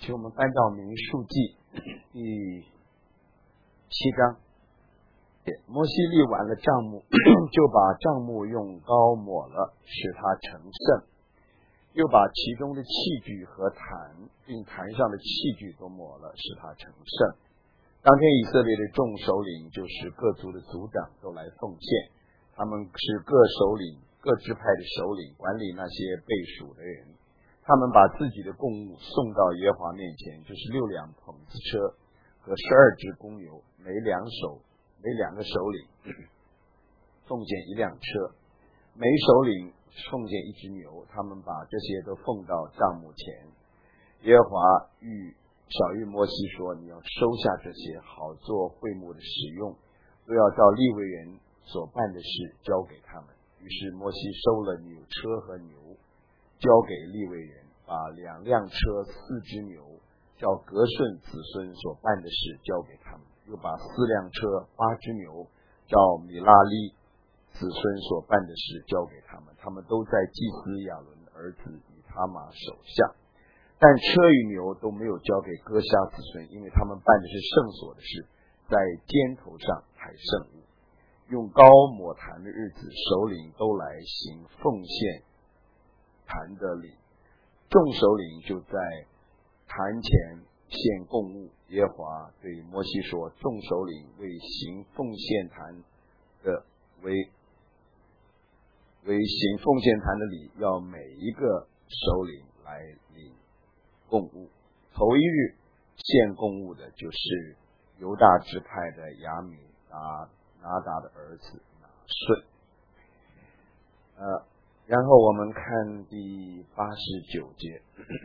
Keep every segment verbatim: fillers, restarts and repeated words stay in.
请我们翻到民数记第七章。摩西立完了帐幕，就把帐幕用膏抹了，使它成圣，又把其中的器具和坛并坛上的器具都抹了，使它成圣。当天以色列的众首领，就是各族的族长，都来奉献。他们是各首领各支派的首领，管理那些被属的人。他们把自己的供物送到耶和华面前，就是六辆棚子车和十二只公牛，每两手每两个首领奉献一辆车，每首领奉献一只牛。他们把这些都奉到帐幕前。耶和华谕小谕摩西说：你要收下这些，好做会幕的使用，都要照利未人所办的事交给他们。于是摩西收了牛车和牛，交给利未人，把两辆车四只牛照格顺子孙所办的事交给他们，又把四辆车八只牛照米拉利子孙所办的事交给他们。他们都在祭司亚伦儿子以他玛手下，但车与牛都没有交给哥夏子孙，因为他们办的是圣所的事，在肩头上抬圣物。用膏抹坛的日子，首领都来行奉献坛的礼，众首领就在坛前献供物。耶和华对摩西说：众首领为行奉献坛的为为行奉献坛的礼，要每一个首领来领供物。头一日献供物的就是犹大支派的亚米拿拿达的儿子拿顺。呃，然后我们看第八十九节。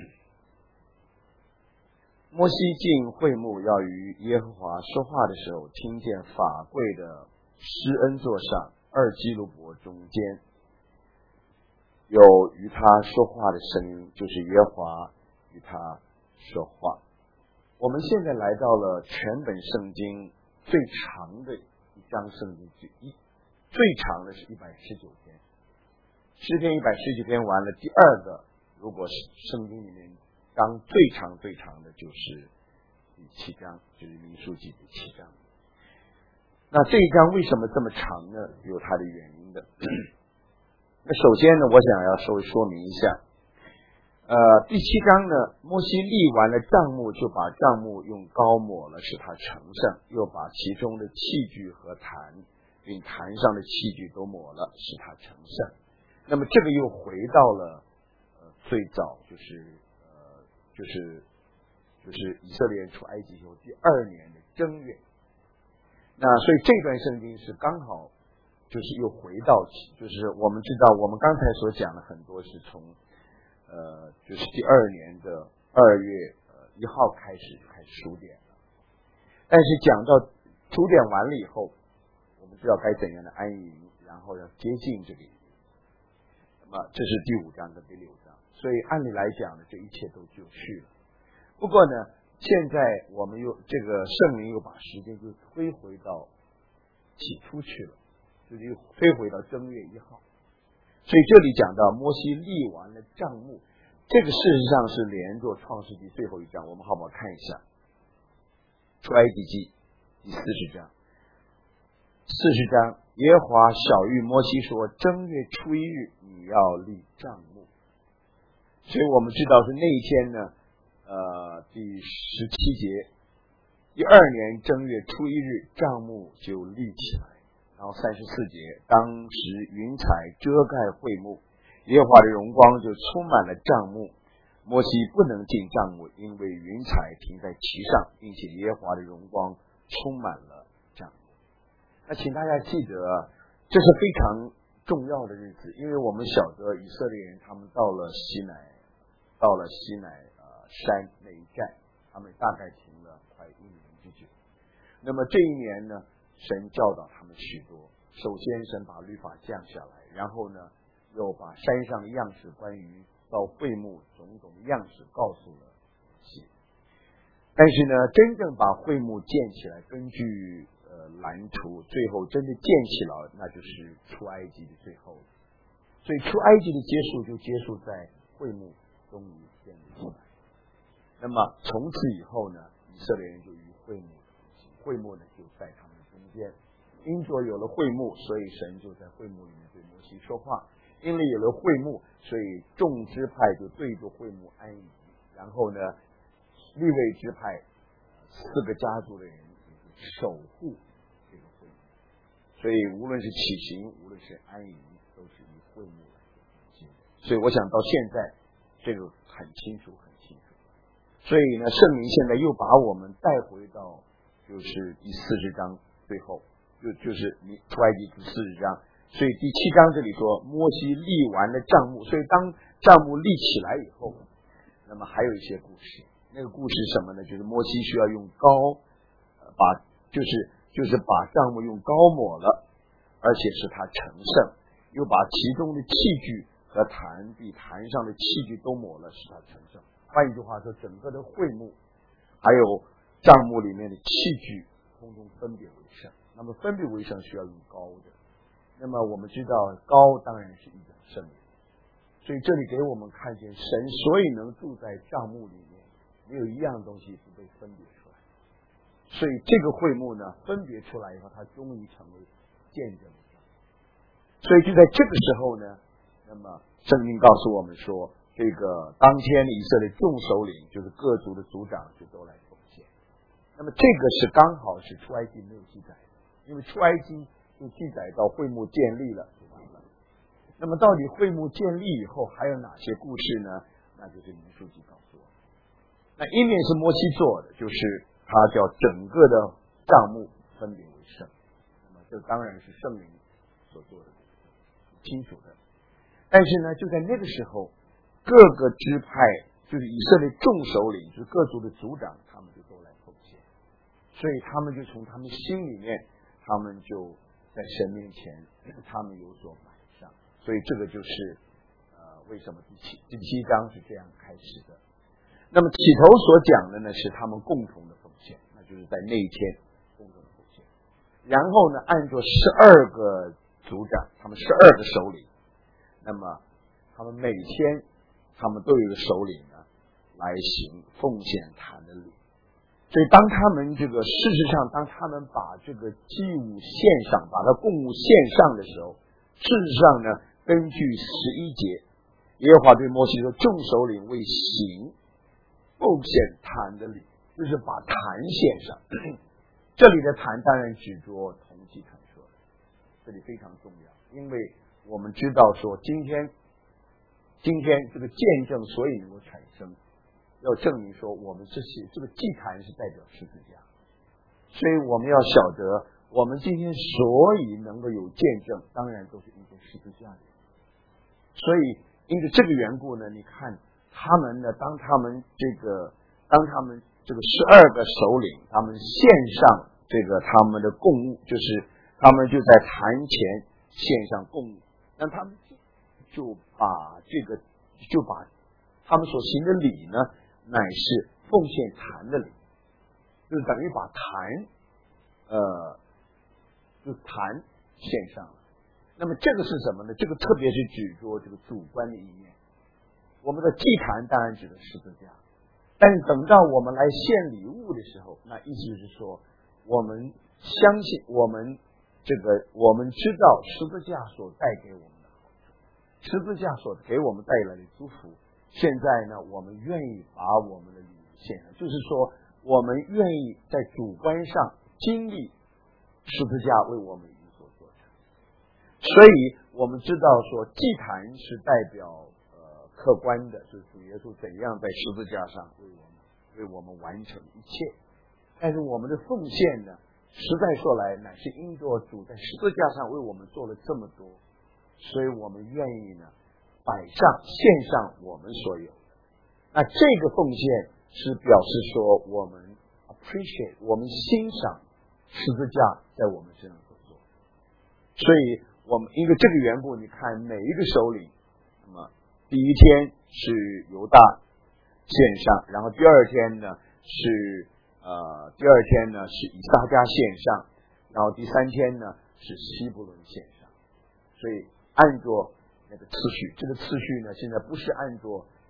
摩西进会幕，要与耶和华说话的时候，听见法柜的施恩座上二基路伯中间有与他说话的声音，就是耶和华与他说话。我们现在来到了全本圣经最长的一章圣经之一，最长的是一百十九篇，诗篇一百十九篇完了，第二个如果是圣经里面章最长最长的就是第七章，就是民数记第七章。那这一章为什么这么长呢？有它的原因的。那首先呢，我想要稍微说明一下，呃，第七章呢，摩西立完了帐幕，就把帐幕用膏抹了，使它成圣，又把其中的器具和坛并坛上的器具都抹了，使它成圣。那么这个又回到了呃最早就是呃就是就是以色列人出埃及后第二年的正月。那所以这段圣经是刚好就是又回到，就是我们知道我们刚才所讲的很多是从呃就是第二年的二月呃一号开始开始数点了，但是讲到数点完了以后，我们知道该怎样的安营，然后要接近这个营。那么这是第五章跟第六章，所以按理来讲呢，这一切都就绪了。不过呢，现在我们又这个圣灵又把时间就推回到起初去了，就是又推回到正月一号。所以这里讲到摩西立完了帐幕，这个事实上是连着创世纪最后一章，我们好不好看一下？出埃及记第四十章。四十章，耶和华晓谕摩西说：正月初一日你要立帐幕。所以我们知道是那一天呢，呃，第十七节，第二年正月初一日帐幕就立起来。然后三十四节，当时云彩遮盖会幕，耶和华的荣光就充满了帐幕。摩西不能进帐幕，因为云彩停在其上，并且耶和华的荣光充满了帐幕。那请大家记得，这是非常重要的日子，因为我们晓得以色列人他们到了西乃，到了西乃呃山那一站，他们大概停了快一年之久。那么这一年呢，神教导他们许多。首先神把律法降下来，然后呢又把山上的样式，关于到会幕种种的样式告诉了些。但是呢，真正把会幕建起来，根据呃蓝图，最后真的建起来，那就是出埃及的最后。所以出埃及的结束就结束在会幕终于建立起来。 那么从此以后呢，以色列人就与会幕同行，会幕呢就在他们中间。因着有了会幕，所以神就在会幕里面对摩西说话。因为有了会幕，所以众支派就对着会幕安营。然后呢，利未支派四个家族的人守护这个会幕。所以无论是起行，无论是安营，都是以会幕来进行。所以我想到现在这个很清楚很清楚。所以呢，圣灵现在又把我们带回到就是第四十章最后，就就是你出埃及记四十章。所以第七章这里说摩西立完了帐幕，所以当帐幕立起来以后，那么还有一些故事。那个故事什么呢？就是摩西需要用膏，呃、把就是就是把帐幕用膏抹了，而且使它成圣，又把其中的器具和坛比坛上的器具都抹了，使它成圣。换一句话说，整个的会幕还有帐幕里面的器具通通分别为圣。那么分别为圣需要用膏的。那么我们知道膏当然是一种圣灵，所以这里给我们看见神所以能住在帐幕里面，没有一样东西不被分别出来。所以这个会幕呢分别出来以后，它终于成为见证的帐幕。所以就在这个时候呢，那么圣经告诉我们说，这个当天的以色列众首领就是各族的族长就都来奉献。那么这个是刚好是出埃及没有记载的，因为出埃及就记载到会幕建立了就完了。那么到底会幕建立以后还有哪些故事呢？那就是民数记告诉我们。那一面是摩西做的，就是他叫整个的帐幕分别为圣。那么这当然是圣灵所做的，清楚的。但是呢，就在那个时候，各个支派就是以色列众首领，就是各族的族长，他们就都来奉献。所以他们就从他们心里面，他们就在神面前，他们有所摆上。所以这个就是呃，为什么第七第七章是这样开始的。那么起头所讲的呢，是他们共同的奉献，那就是在那一天共同的奉献。然后呢，按照十二个族长，他们十二个首领，那么他们每天他们都有一个首领呢来行奉献坛的礼。所以当他们这个事实上当他们把这个祭物献上，把它供物献上的时候，事实上呢，根据十一节，耶和华对摩西说，众首领为行奉献坛的礼，就是把坛献上。这里的坛当然指着铜祭坛说的，这里非常重要，因为我们知道说今天今天这个见证所以能够产生，要证明说我们这些这个祭坛是代表十字架，所以我们要晓得我们今天所以能够有见证，当然都是因着十字架的。所以因着这个缘故呢，你看他们呢，当他们这个当他们这个十二个首领他们献上这个他们的供物，就是他们就在坛前献上供物，那他们就把这个就把他们所行的礼呢，乃是奉献坛的礼，就是等于把坛呃就坛献上了。那么这个是什么呢？这个特别是指着这个主观的一面。我们的祭坛当然指的十字架，但是等到我们来献礼物的时候，那意思是说我们相信我们这个我们知道十字架所带给我们的好处，十字架所给我们带来的祝福，现在呢我们愿意把我们的礼物献上，就是说我们愿意在主观上经历十字架为我们有所做成。所以我们知道说祭坛是代表呃客观的，是主耶稣怎样在十字架上为我们为我们完成一切。但是我们的奉献呢，实在说来乃是因着主在十字架上为我们做了这么多，所以我们愿意呢摆上献上我们所有的。那这个奉献是表示说我们 appreciate 我们欣赏十字架在我们身上所做。所以我们因为这个缘故，你看每一个首领，那么第一天是犹大献上，然后第二天呢是呃第二天呢是以撒迦献上，然后第三天呢是西布伦献上。所以按着那个次序，这个次序呢现在不是按着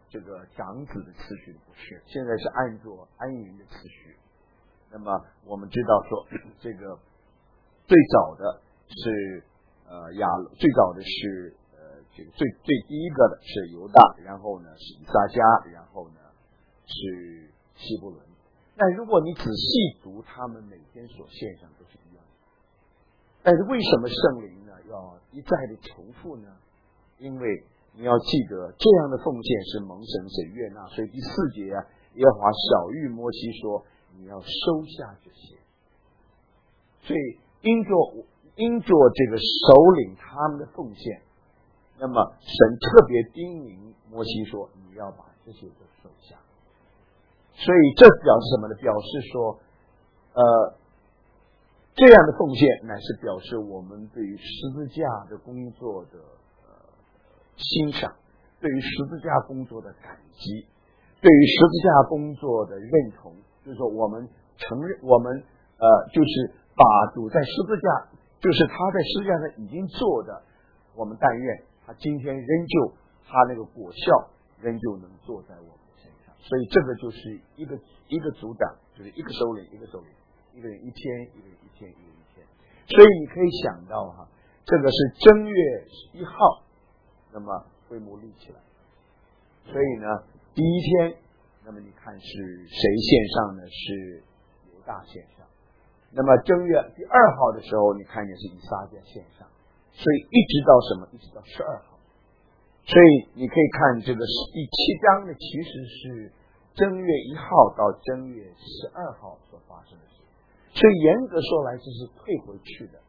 这个长子的次序，不是，现在是按照安营的次序。那么我们知道说，这个最早的是呃亚，最早的是呃这个最最第一个的是犹大，然后呢是以撒迦，然后呢是希伯伦。但如果你仔细读，他们每天所献上都是一样的。但是为什么圣灵呢要一再的重复呢？因为你要记得，这样的奉献是蒙神所悦纳。所以第四节啊，耶和华晓谕摩西说，你要收下这些。所以因着因着这个首领他们的奉献，那么神特别叮咛摩西说，你要把这些都收下。所以这表示什么呢？表示说，呃，这样的奉献乃是表示我们对于十字架的工作的呃欣赏，对于十字架工作的感激，对于十字架工作的认同。就是说，我们承认，我们呃，就是把主在十字架，就是他在十字架上已经做的，我们但愿他今天仍旧他那个果效仍旧能做在我们身上。所以这个就是一个一个组长，就是一个首领，一个首领，一个人一天，一个人一天，一个人一天。所以你可以想到哈，这个是正月一号，那么会幕立起来。所以呢，第一天，那么你看是谁献上呢？是犹大献上。那么正月第二号的时候，你看见是以撒迦献上。所以一直到什么？一直到十二号。所以你可以看这个第七章呢，其实是正月一号到正月十二号所发生的事。所以严格说来，这是退回去的。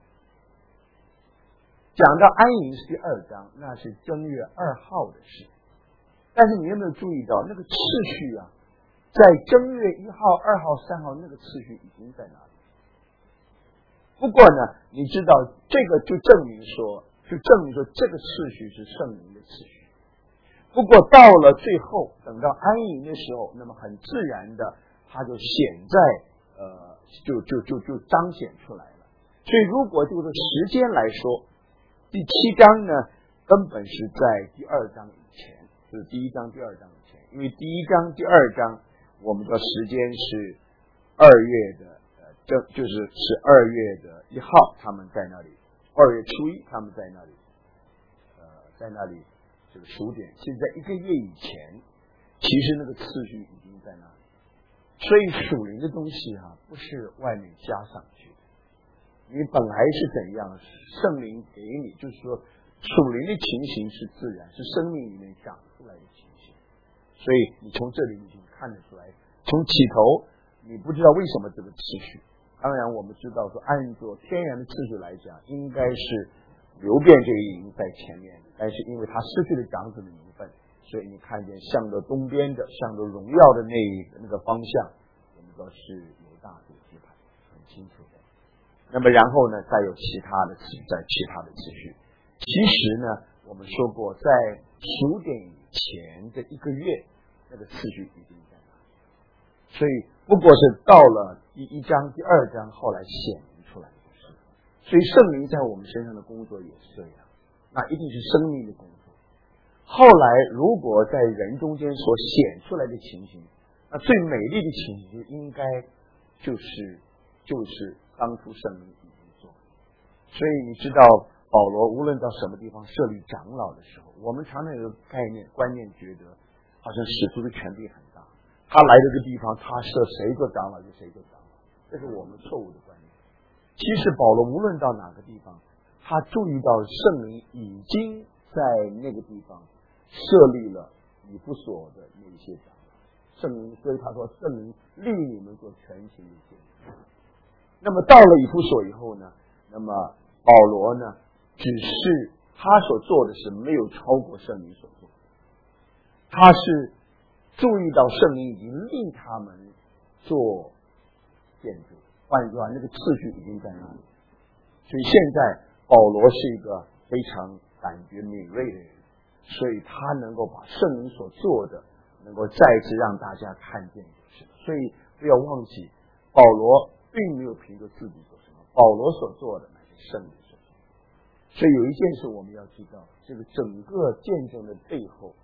讲到安营是第二章，那是正月二号的事。但是你有没有注意到那个次序啊？在正月一号、二号、三号那个次序已经在那里。不过呢，你知道这个就证明说，就证明说这个次序是圣灵的次序。不过到了最后，等到安营的时候，那么很自然的，它就显在呃，就就就就彰显出来了。所以如果这个时间来说，第七章呢，根本是在第二章以前。就是第一章、第二章以前，因为第一章、第二章，我们的时间是二月的，呃，这就是是二月的一号，他们在那里；二月初一，他们在那里，呃，在那里这个数点。其实，在一个月以前，其实那个次序已经在那里。所以属灵的东西啊，不是外面加上去的，你本来是怎样，圣灵给你，就是说。属灵的情形是自然，是生命里面长出来的情形，所以你从这里已经看得出来。从起头，你不知道为什么这个次序。当然，我们知道说，按照天然的次序来讲，应该是流变这个营在前面的，但是因为他失去了长子的名分，所以你看见向着东边的、向着荣耀的那那个方向，我们说是犹大这个支派，很清楚的。那么然后呢，再有其他的次序，在其他的次序。其实呢，我们说过，在数点以前的一个月，那个次序已经在那里。所以，不过是到了第一章、第二章，后来显明出来的事。所以，圣灵在我们身上的工作也是这样，那一定是生命的工作。后来，如果在人中间所显出来的情形，那最美丽的情形应该就是就是当初圣灵已经做。所以，你知道。保罗无论到什么地方设立长老的时候，我们常常有个概念观念，觉得好像使徒的权柄很大，他来这个地方，他设谁做长老就谁做长老，这是我们错误的观念。其实保罗无论到哪个地方，他注意到圣灵已经在那个地方设立了以弗所的那些长老，圣灵，所以他说圣灵立你们做全行的见证。那么到了以弗所以后呢，那么保罗呢？只是他所做的是没有超过圣灵所做，他是注意到圣灵已经令他们做见证，换句话，那个次序已经在那里。所以现在保罗是一个非常感觉敏锐的人，所以他能够把圣灵所做的能够再次让大家看见就是。所以不要忘记，保罗并没有凭着自己做什么，保罗所做的乃是圣灵。所以有一件事我们要知道，这个整个见证的背后，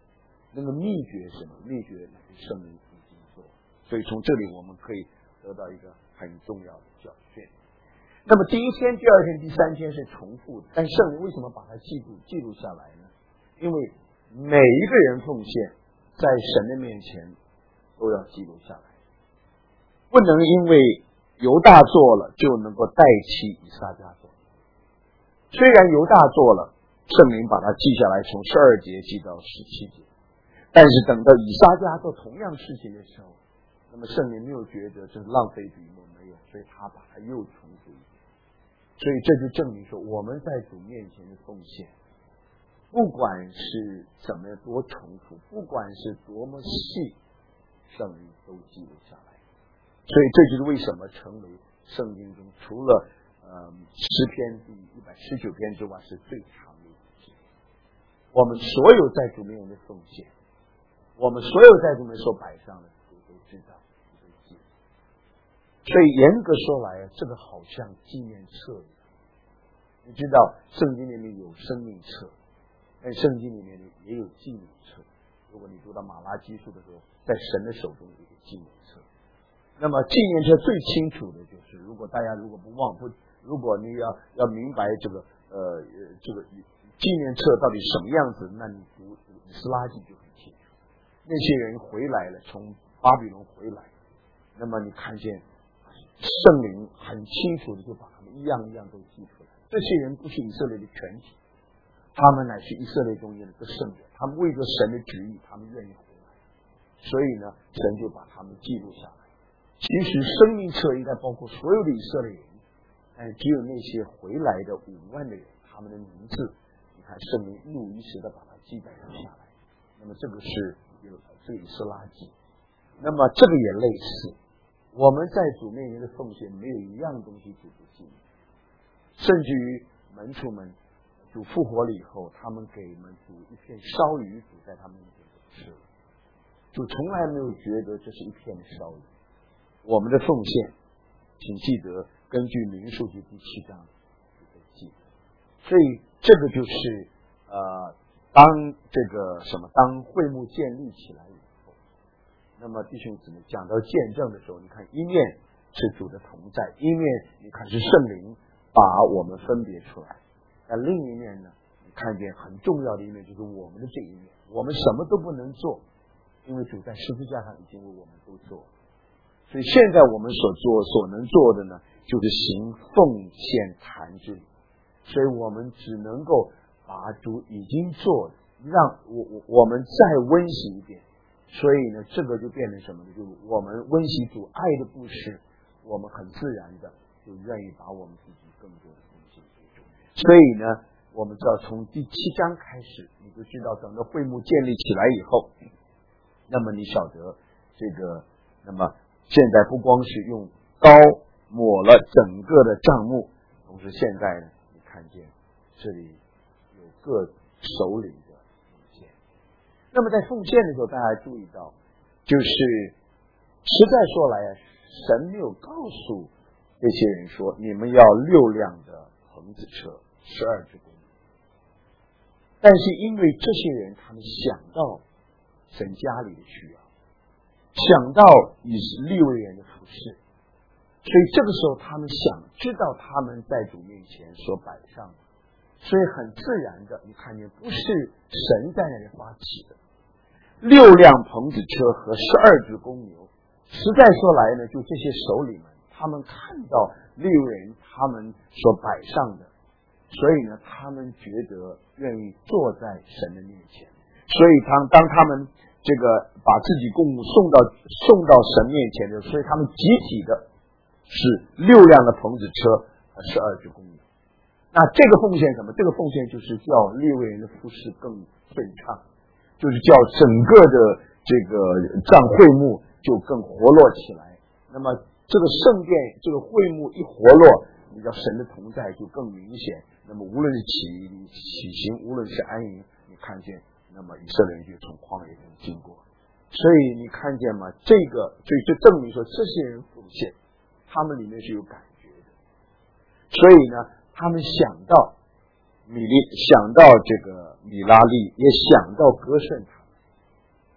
那个秘诀是什么？秘诀是圣灵已经做。所以从这里我们可以得到一个很重要的教训。那么第一天、第二天、第三天是重复的，但圣灵为什么把它记录记录下来呢？因为每一个人奉献在神的面前都要记录下来，不能因为犹大做了就能够代替以撒家做。虽然犹大做了，圣灵把它记下来，从十二节记到十七节，但是等到以撒家做同样事情的时候，那么圣灵没有觉得这是浪费笔墨，没有，所以他把它又重复一遍。所以这就证明说，我们在主面前的奉献，不管是怎么多重复，不管是多么细，圣灵都记录下来。所以这就是为什么成为圣经中除了呃诗篇第一百十九篇之外是最长的一篇。我们所有在主面前的奉献，我们所有在主面前所摆上的，都都知道，都记。所以严格说来，这个好像纪念册一样。你知道圣经里面有生命册，但圣经里面也有纪念册。如果你读到马拉基书的时候，在神的手中有一个纪念册。那么纪念册最清楚的就是，如果大家如果不忘不，如果你要要明白这个呃这个纪念册到底什么样子，那你读以斯拉记就很清楚。那些人回来了，从巴比伦回来，那么你看见圣灵很清楚的就把他们一样一样都记出来。这些人不是以色列的全体，他们乃是以色列中间的个圣者，他们为着神的旨意，他们愿意回来，所以呢，神就把他们记录下来。其实生命册应该包括所有的以色列人，但只有那些回来的五万的人，他们的名字，你看圣灵一五一十的把它记载下来。那么这个是有这个以斯拉记，那么这个也类似，我们在主面前的奉献，没有一样东西主不记录。甚至于门徒们主复活了以后，他们给门徒一片烧鱼，煮在他们面前吃了，主从来没有觉得这是一片烧鱼。我们的奉献，请记得根据民数记第七章记得。所以这个就是呃，当这个什么，当会幕建立起来以后，那么弟兄姊妹讲到见证的时候，你看一面是主的同在，一面你看是圣灵把我们分别出来，那另一面呢，你看见很重要的一面就是我们的这一面，我们什么都不能做，因为主在十字架上已经为我们都做。所以现在我们所做所能做的呢，就是行奉献坛之礼。所以我们只能够把主已经做的，让我我我们再温习一遍。所以呢，这个就变成什么呢？就是我们温习主爱的故事，我们很自然的就愿意把我们自己更多的奉献给主。所以呢，我们知道从第七章开始，你就知道整个会幕建立起来以后，那么你晓得这个，那么现在不光是用膏抹了整个的帐幕，同时现在呢，你看见这里有各首领的奉献。那么在奉献的时候，大家注意到，就是实在说来啊，神没有告诉这些人说，你们要六辆的棚子车，十二只公牛。但是因为这些人他们想到神家里的需要，想到以利未人的服侍，所以这个时候他们想知道他们在主面前所摆上的，所以很自然的，你看见不是神在那里发起的。六辆棚子车和十二只公牛，实在说来呢，就这些首领们，他们看到利未人他们所摆上的，所以呢，他们觉得愿意坐在神的面前，所以当当他们这个把自己供物送到送到神面前的，所以他们集体的是六辆的棚子车和十二只公牛。那这个奉献什么？这个奉献就是叫利未人的服事更顺畅，就是叫整个的这个帐会幕就更活络起来。那么这个圣殿这个会幕一活络，你叫神的同在就更明显。那么无论是起起行，无论是安营，你看见那么以色列人就从旷野中经过。所以你看见吗？这个所以就证明说这些人奉献，他们里面是有感觉的。所以呢，他们想到米利，想到这个米拉利，也想到歌顺他们。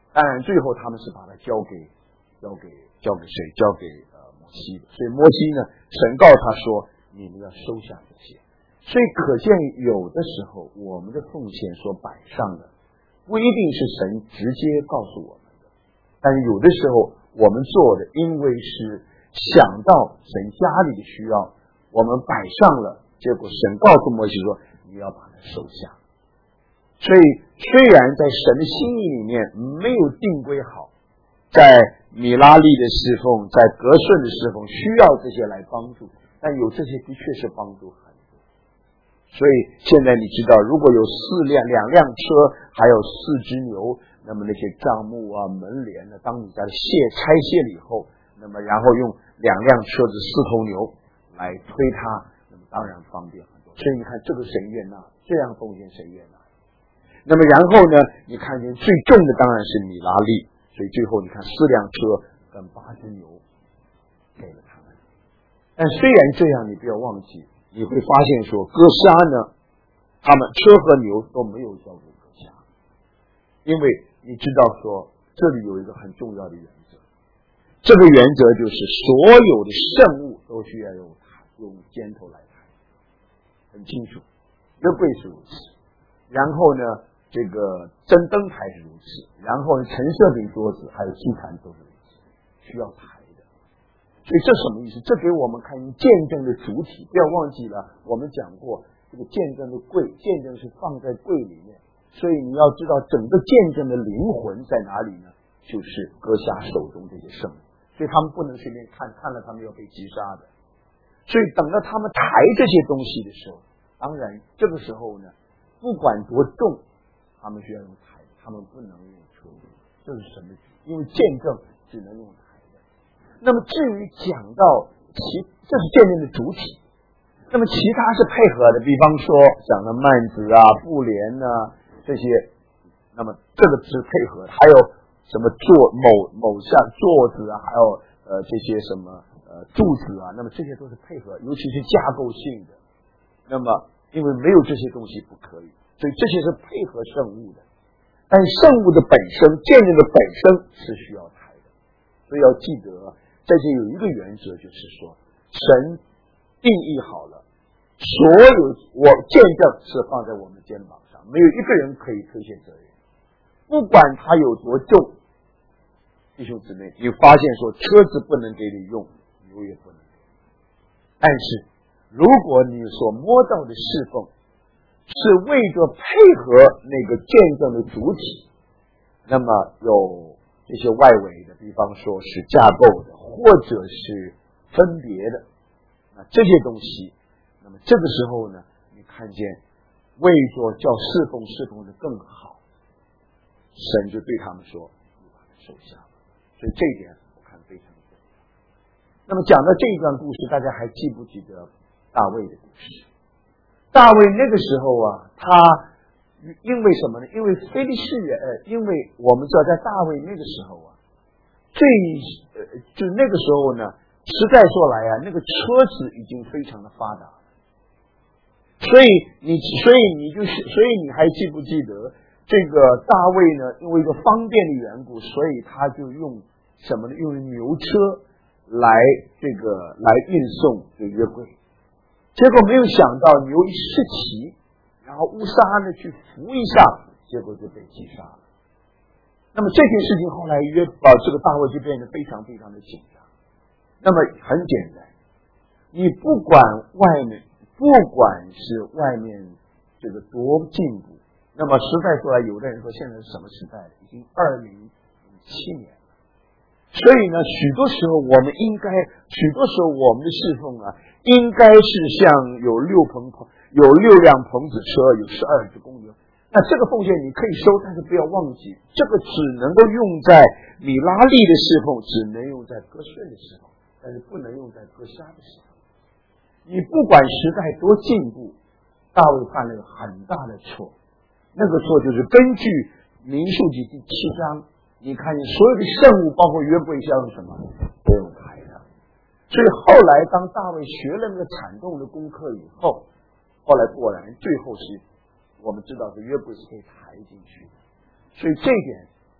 当然最后他们是把它交给交给交给谁？交给呃摩西的。所以摩西呢，神告他说，你们要收下这些。所以可见有的时候我们的奉献所摆上的不一定是神直接告诉我们的，但是有的时候我们做的因为是想到神家里的需要，我们摆上了，结果神告诉摩西说你要把它收下。所以虽然在神的心意里面没有定规好，在米拉利的侍奉，在革顺的侍奉需要这些来帮助，但有这些的确是帮助很多。所以现在你知道，如果有四辆两辆车，还有四只牛，那么那些帐幕啊、门帘呢，当你在卸拆卸了以后，那么然后用两辆车子四头牛来推它，那么当然方便很多。所以你看，这个谁悦纳？这样奉献谁悦纳？那么然后呢，你看见最重的当然是米拉利，所以最后你看四辆车跟八只牛给了他们。但虽然这样，你不要忘记，你会发现说歌沙呢，他们车和牛都没有交给歌沙，因为你知道说这里有一个很重要的原则，这个原则就是所有的圣物都需要用用肩头来抬，很清楚，约柜是如此，然后呢这个真灯台是如此，然后呢陈设饼桌子还有祭坛都是如此，需要抬的。所以这什么意思？这给我们看见证的主体。不要忘记了，我们讲过这个见证的柜，见证是放在柜里面，所以你要知道整个见证的灵魂在哪里呢？就是割下手中这些圣物，所以他们不能随便看，看了他们要被击杀的。所以等到他们抬这些东西的时候，当然这个时候呢，不管多重，他们需要用抬，他们不能用车。这是什么？因为见证只能用抬的。那么至于讲到其，这是见证的主体。那么其他是配合的，比方说讲的幔子啊、布帘啊这些，那么这个是配合的。还有什么座某某项座子啊，还有呃这些什么呃柱子啊，那么这些都是配合，尤其是架构性的。那么因为没有这些东西不可以，所以这些是配合圣物的。但圣物的本身，见证的本身是需要抬的。所以要记得，在这有一个原则，就是说神定义好了，所有我见证是放在我们肩膀上，没有一个人可以推卸责任，不管他有多重。弟兄姊妹，你发现说车子不能给你用，牛也不能给你，但是如果你所摸到的侍奉是为着配合那个见证的主体，那么有这些外围的，比方说是架构的，或者是分别的，那这些东西，那么这个时候呢，你看见为着叫侍奉侍奉的更好，神就对他们说，你把它收下了。所以这一点我看非常重要。那么讲到这一段故事，大家还记不记得大卫的故事？大卫那个时候啊，他因为什么呢？因为非利士人，呃，因为我们知道在大卫那个时候啊，最呃，就那个时候呢，实在说来啊，那个车子已经非常的发达了，所以你，所以你就是，所以你还记不记得这个大卫呢？因为一个方便的缘故，所以他就用什么呢？用牛车来这个来运送这约柜。结果没有想到牛一失骑，然后乌撒呢去扶一下，结果就被击杀了。那么这件事情后来约啊，这个大卫就变得非常非常的紧张。那么很简单，你不管外面，不管是外面这个多进步，那么实在说来，有的人说现在是什么时代了？已经二零零七年了。所以呢，许多时候我们应该，许多时候我们的侍奉啊，应该是像有六棚棚，有六辆棚子车，有十二只公牛。那这个奉献你可以收，但是不要忘记，这个只能够用在米拉利的侍奉，只能用在歌顺的侍奉，但是不能用在歌沙的侍奉。你不管时代多进步，大卫犯了一个很大的错，那个错就是根据民数记第七章。你看，你所有的圣物，包括约柜像什么，都用抬的。所以后来，当大卫学了那个惨重的功课以后，后来果然最后是，我们知道是约柜是可以抬进去的。所以这一点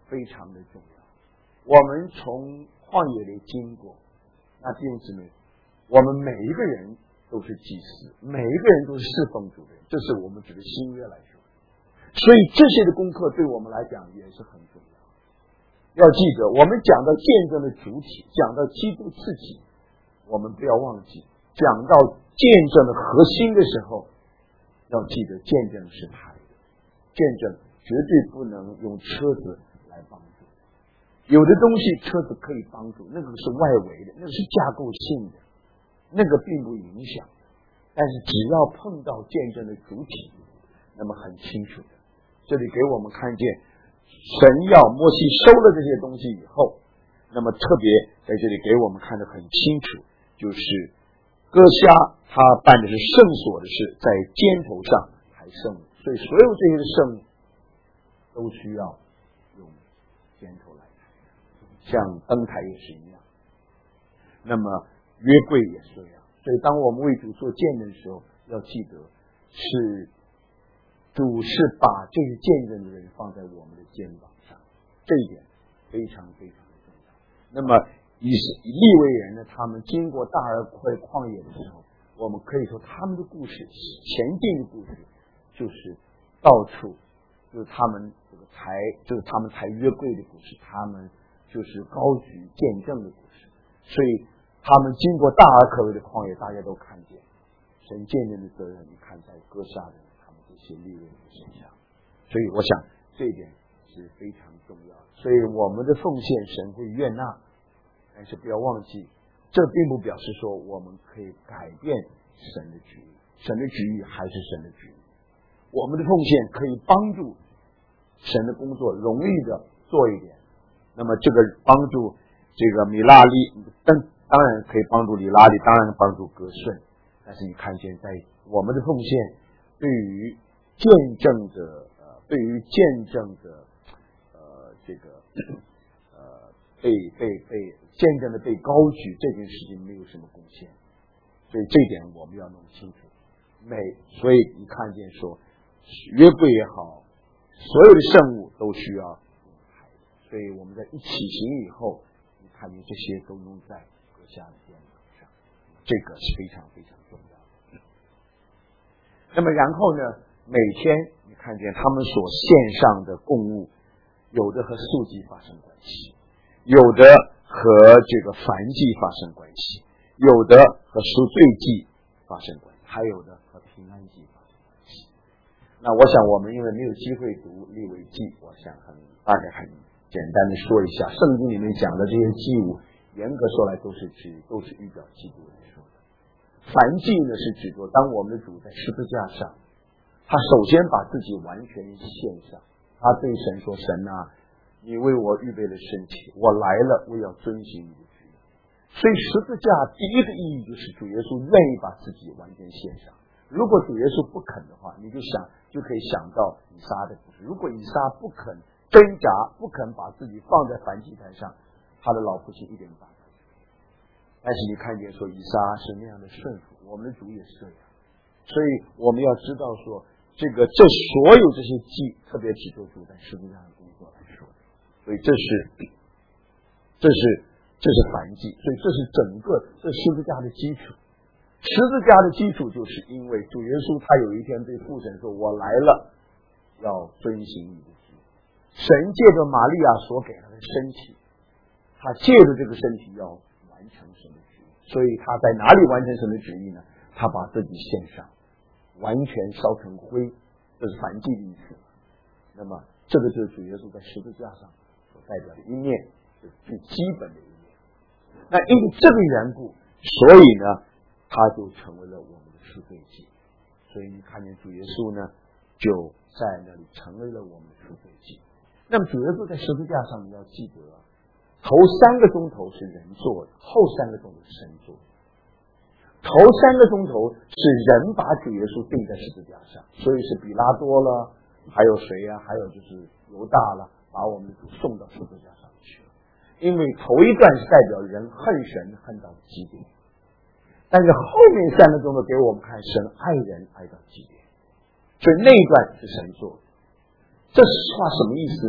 非常的重要。我们从旷野里经过，那弟兄姊妹，我们每一个人都是祭司，每一个人都是侍奉主的人，这是我们指的新约来说。所以这些的功课对我们来讲也是很重要。要记得，我们讲到见证的主体，讲到基督自己，我们不要忘记，讲到见证的核心的时候，要记得见证是他的，见证绝对不能用车子来帮助。有的东西车子可以帮助，那个是外围的，那个是架构性的，那个并不影响。但是只要碰到见证的主体，那么很清楚的，这里给我们看见神要摩西收了这些东西以后，那么特别在这里给我们看得很清楚，就是哥辖他办的是圣所的事，在肩头上抬圣物，所以所有这些的圣物都需要用肩头来抬，像灯台也是一样，那么约柜也是这样。所以当我们为主做见证的时候，要记得是主是把这个见证的人放在我们的肩膀上，这一点非常非常的重要。那么以利未人呢，他们经过大而快旷野的时候，我们可以说他们的故事，前进的故事，就是到处就是他们这个抬，就是他们抬约柜的故事，他们就是高举见证的故事。所以他们经过大而可畏的旷野，大家都看见神见证的责任，你看在哥辖人他们这些利未人身上。所以我想这一点是非常重要的。所以我们的奉献神会悦纳，但是不要忘记，这并不表示说我们可以改变神的旨意，神的旨意还是神的旨意。我们的奉献可以帮助神的工作容易的做一点，那么这个帮助这个米拉利，当当然可以帮助里拉利，当然帮助格顺，但是你看见在我们的奉献对于见证的呃，对于见证的呃这个呃被被被见证的被高举这件事情没有什么贡献，所以这一点我们要弄清楚。每所以你看见说约柜也好，所有的圣物都需要，所以我们在一起行以后，你看见这些都用在阁下的肩膀上，这个是非常非常重要的。那么然后呢，每天你看见他们所献上的供物，有的和素祭发生关系，有的和这个燔祭发生关系，有的和赎罪祭发生关系，还有的和平安祭发生关系。那我想我们因为没有机会读利未记，我想很大概很简单的说一下，圣经里面讲的这些祭物，严格说来都是指都是预表基督来说的。燔祭呢是指着当我们的主在十字架上，他首先把自己完全献上，他对神说：“神啊，你为我预备了身体，我来了，我要遵行你的旨意。”所以十字架第一个意义就是主耶稣愿意把自己完全献上。如果主耶稣不肯的话，你就想就可以想到以撒的故事。如果以撒不肯挣扎，不肯把自己放在燔祭台上，他的老父亲一点办法。但是你看见说以撒是那样的顺服，我们的主也是这样。所以我们要知道说，这个这所有这些祭，特别指着主在十字架上工作来说的，所以这是这是这是燔祭，所以这是整个这十字架的基础。十字架的基础就是因为主耶稣他有一天对父神说：“我来了，要遵行你的旨意。”神借着玛利亚所给他的身体，他借着这个身体要完成神的旨意。所以他在哪里完成神的旨意呢？他把自己献上，完全烧成灰，这是燔祭的意思。那么这个就是主耶稣在十字架上所代表的一面，是最基本的一面。那因为这个缘故，所以呢他就成为了我们的赎罪祭。所以你看见主耶稣呢就在那里成为了我们的赎罪祭。那么主耶稣在十字架上，你要记得，头三个钟头是人做的，后三个钟头是神做的。头三个钟头是人把主耶稣钉在十字架上，所以是比拉多了，还有谁呀、啊？还有就是犹大了，把我们的主送到十字架上去了。因为头一段是代表人恨神恨到极点，但是后面三个钟头给我们看神爱人爱到极点，所以那一段是神做的。这话什么意思呢？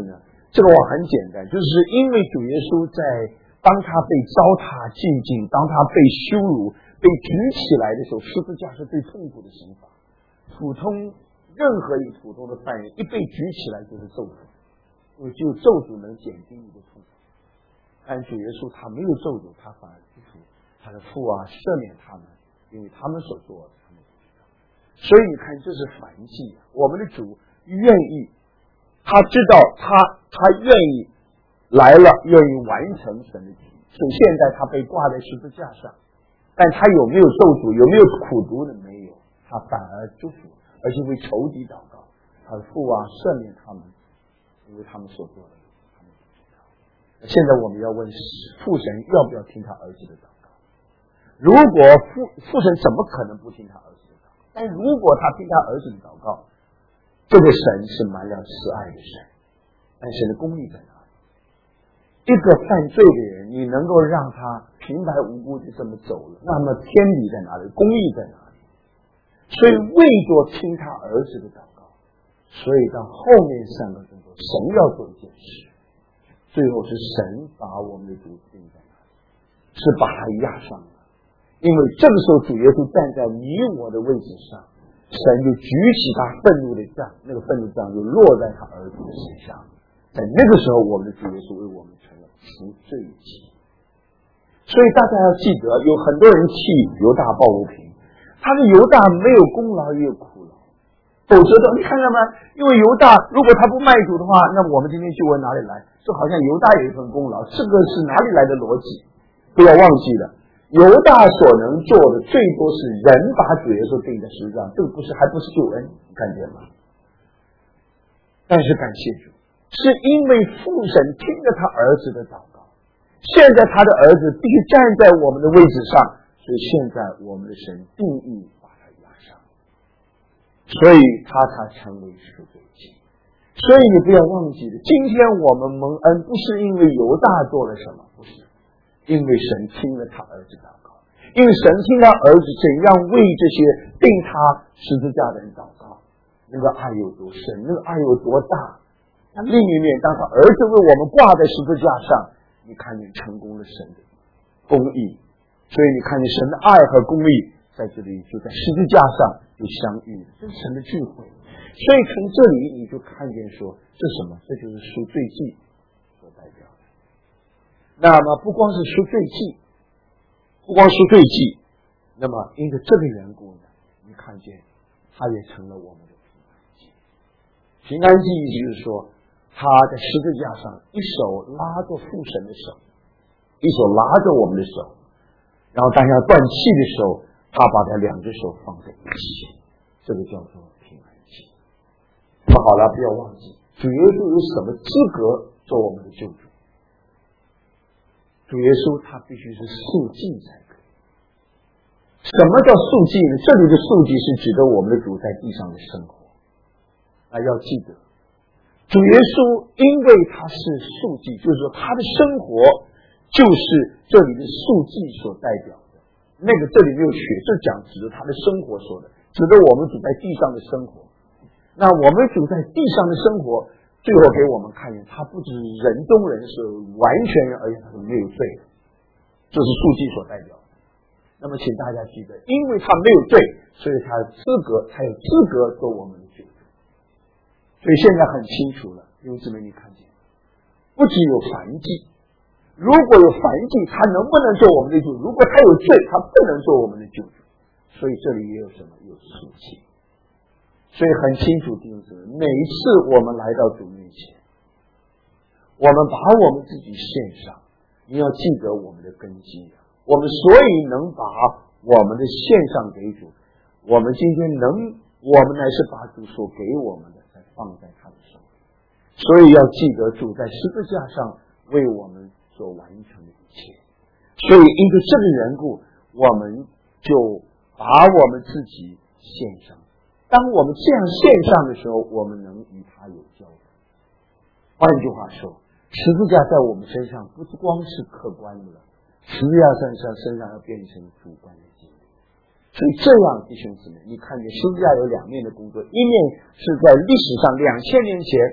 这个话很简单，就是因为主耶稣在当他被糟蹋禁禁，当他被羞辱、被举起来的时候，十字架是最痛苦的刑罚。普通任何一个普通的犯人一被举起来就是咒诅，因为只有咒诅能减低你的痛苦。但主耶稣他没有咒诅，他反而祝福他的父啊，赦免他们，因为他们所做的他们不知道。所以你看，这是燔祭，我们的主愿意，他知道他他愿意来了，愿意完成神的旨意。所以现在他被挂在十字架上，但他有没有咒诅，有没有苦毒呢？没有，他反而祝福，而且为仇敌祷告，他的父啊，赦免他们，因为他们所做的他们不知道。现在我们要问父神要不要听他儿子的祷告？如果父父神怎么可能不听他儿子的祷告？但如果他听他儿子的祷告，这个神是满了慈爱的神，但神的公义在哪里？一个犯罪的人，你能够让他平白无故就这么走了，那么天理在哪里？公义在哪里？所以为着听他儿子的祷告，所以到后面三个动作，神要做一件事，最后是神把我们的主定在哪里？是把他压上了。因为这个时候主耶稣站在你我的位置上，神就举起他愤怒的杖，那个愤怒杖就落在他儿子的身上。在那个时候，我们的主耶稣为我们成了赎罪祭。所以大家要记得，有很多人替犹大抱不平，他的犹大没有功劳也有苦劳，否则的，你看到吗？因为犹大如果他不卖主的话，那么我们今天就问哪里来？就好像犹大有一份功劳，这个是哪里来的逻辑？不要忘记了，犹大所能做的最多是人把主耶稣钉在十字架，这个不是还不是救恩，你看见吗？但是感谢主，是因为父神听了他儿子的祷告，现在他的儿子必须站在我们的位置上，所以现在我们的神定义把他压上，所以他才成为赎罪祭。所以你不要忘记了，今天我们蒙恩不是因为犹大做了什么，不是，因为神听了他儿子祷告，因为神听他儿子怎样为这些钉他十字架的人祷告，那个爱有多深，那个爱有多大。那另一面，当他儿子为我们挂在十字架上，你看见成功了神的公义，所以你看见神的爱和公义在这里就在十字架上就相遇了，这是神的智慧。所以从这里你就看见说，这什么？这就是赎罪祭所代表的。那么不光是赎罪祭，不光赎罪祭，那么因着这个缘故呢，你看见它也成了我们的平安祭。平安祭意思就是说，他在十字架上一手拉着父神的手，一手拉着我们的手，然后当要断气的时候，他把他两只手放在一起，这个叫做平安祭。那么好了，不要忘记主耶稣有什么资格做我们的救主？主耶稣他必须是素祭才可以。什么叫素祭呢？这里的素祭是指的我们的主在地上的生活。啊，要记得主耶稣因为他是素祭，就是说他的生活就是这里的素祭所代表的。那个这里没有血，这讲指的他的生活说的，指的我们主在地上的生活。那我们主在地上的生活，最后给我们看见，他不只是人中人，是完全人，而且他是没有罪的，这是素祭所代表的。那么请大家记得，因为他没有罪，所以他有资格，他有资格做我们的救主。所以现在很清楚了，弟兄姊妹，你看见，不只有燔祭，如果有燔祭，他能不能做我们的救主？如果他有罪，他不能做我们的救主。所以这里也有什么？有赎祭。所以很清楚，弟兄姊妹，每一次我们来到主面前，我们把我们自己献上，你要记得我们的根基啊。我们所以能把我们的献上给主，我们今天能，我们乃是把主所给我们的放在他的手里，所以要记得主在十字架上为我们所完成的一切。所以因着这个缘故，我们就把我们自己献上。当我们这样献上的时候，我们能与他有交流。换句话说，十字架在我们身上不光是客观的了，十字架身上身上要变成主观的经历。所以这样，弟兄姊妹，你看见十字架有两面的工作，一面是在历史上两千年前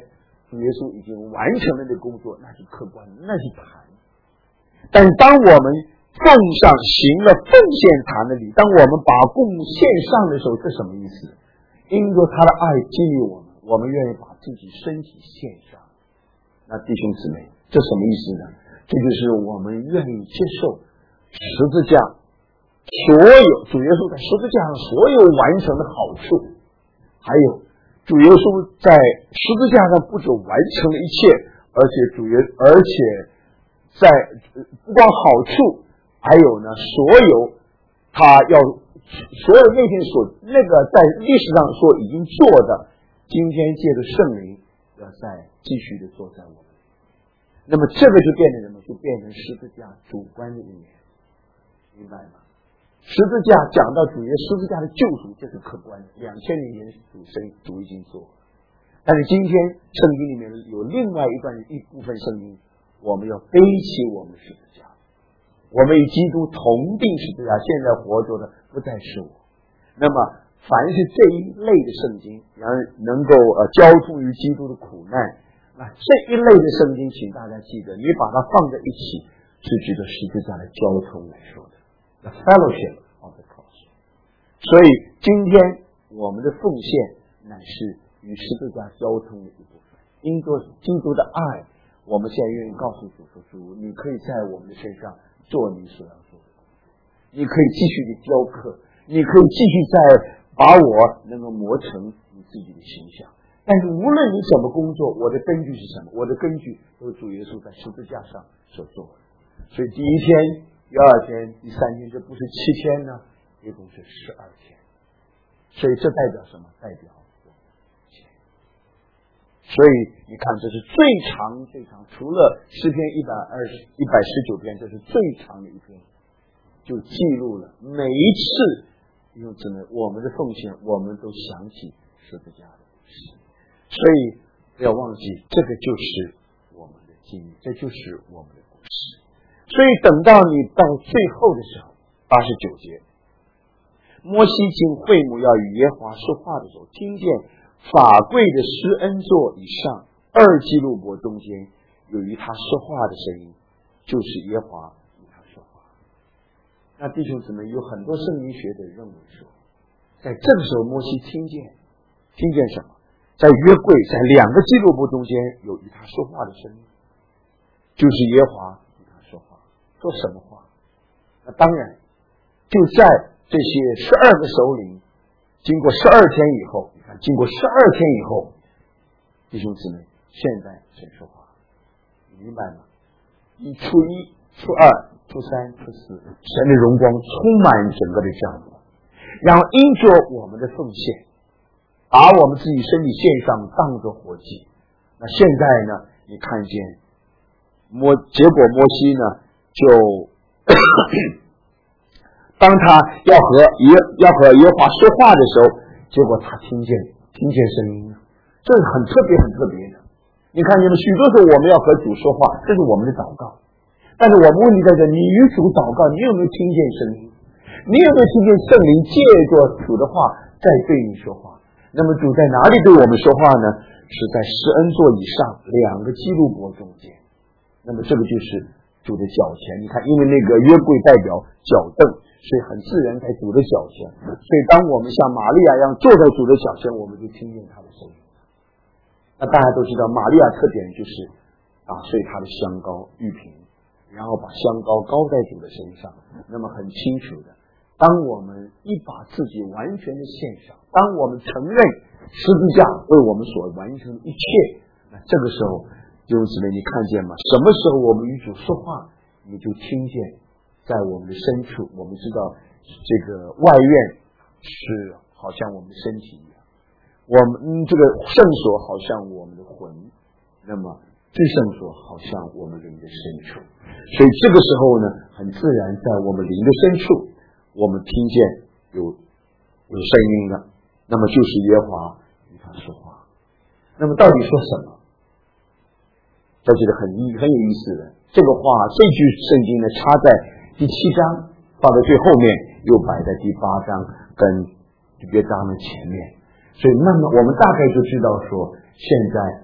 主耶稣已经完成了这工作，那是客观的，那是谈。但当我们奉上行了奉献坛的礼，当我们把供献上的时候，这什么意思？因着他的爱激励我们，我们愿意把自己身体献上。那弟兄姊妹，这什么意思呢？这就是我们愿意接受十字架所有主耶稣在十字架上所有完成的好处，还有主耶稣在十字架上不止完成了一切，而且主耶而且在不光好处，还有呢，所有他要所有那天所那个在历史上所已经做的，今天借着圣灵要再继续的做在我们。那么这个就变成什么？就变成十字架主观的一面，明白吗？十字架讲到主耶十字架的救赎，这是客观的，两千年前主神主已经做了。但是今天圣经里面有另外一段一部分圣经，我们要背起我们的十字架，我们与基督同定十字架，现在活着的不再是我。那么凡是这一类的圣经，然而能够呃交通于基督的苦难，那这一类的圣经，请大家记得，你把它放在一起，是指着十字架的交通来说的。The fellowship of the cross。所以今天我们的奉献乃是与十字架交通的一部分。因着基督的爱，我们现在愿意告诉主说：主，你可以在我们的身上做你所要做的工作，你可以继续的教课，你可以继续在把我能够磨成你自己的形象。但是无论你怎么工作，我的根据是什么？我的根据都是主耶稣在十字架上所做的。所以第一天、第二天、第三天，这不是七天呢，一共是十二天。所以这代表什么？代表钱。所以你看，这是最长最长，除了诗篇一百二十一百十九篇，这是最长的一篇，就记录了每一次弟兄姊妹我们的奉献，我们都想起十字架的故事。所以不要忘记，这个就是我们的经历，这就是我们的故事。所以等到你到最后的时候，八十九节，摩西进会幕要与耶和华说话的时候，听见法柜的施恩座以上二基路伯中间有与他说话的声音，就是耶和华与他说话。那弟兄姊妹，有很多圣经学者认为说，在这个时候摩西听见听见什么？在约柜在两个基路伯中间有与他说话的声音，就是耶和华与他说话。说什么话？那当然就在这些十二个首领经过十二天以后，你看经过十二天以后，弟兄姊妹，现在谁说话？你明白吗？一初一、初二、初三、初四，神的荣光充满整个的帐幕，然后因着我们的奉献，把我们自己身体献上当作活祭。那现在呢，你看见摩结果摩西呢就当他要和耶要和耶和华说话的时候，结果他听见听见声音了，这是很特别很特别的。你看见吗？许多时候我们要和主说话，这是我们的祷告，但是我们问题在这，你与主祷告，你有没有听见声音？你有没有听见圣灵借着主的话在对你说话？那么主在哪里对我们说话呢？是在施恩座以上两个基路伯中间。那么这个就是主的脚前。你看，因为那个约柜代表脚凳，所以很自然在主的脚前。所以当我们像玛利亚一样坐在主的脚前，我们就听见他的声音。那大家都知道，玛利亚特点就是打碎他的香膏玉瓶，然后把香膏膏在主的身上。那么很清楚的，当我们一把自己完全的献上，当我们承认十字架为我们所完成的一切，那这个时候弟兄姊妹，你看见吗？什么时候我们与主说话，你就听见在我们的深处。我们知道这个外院是好像我们的身体一样，我们、嗯、这个圣所好像我们的魂，那么至圣所好像我们灵的深处。所以这个时候呢，很自然在我们灵的深处，我们听见有有声音了，那么就是耶和华与他说话。那么到底说什么？这觉得很很有意思的。这个话，这句圣经呢，插在第七章，放在最后面，又摆在第八章跟约章的前面。所以，那么我们大概就知道说，现在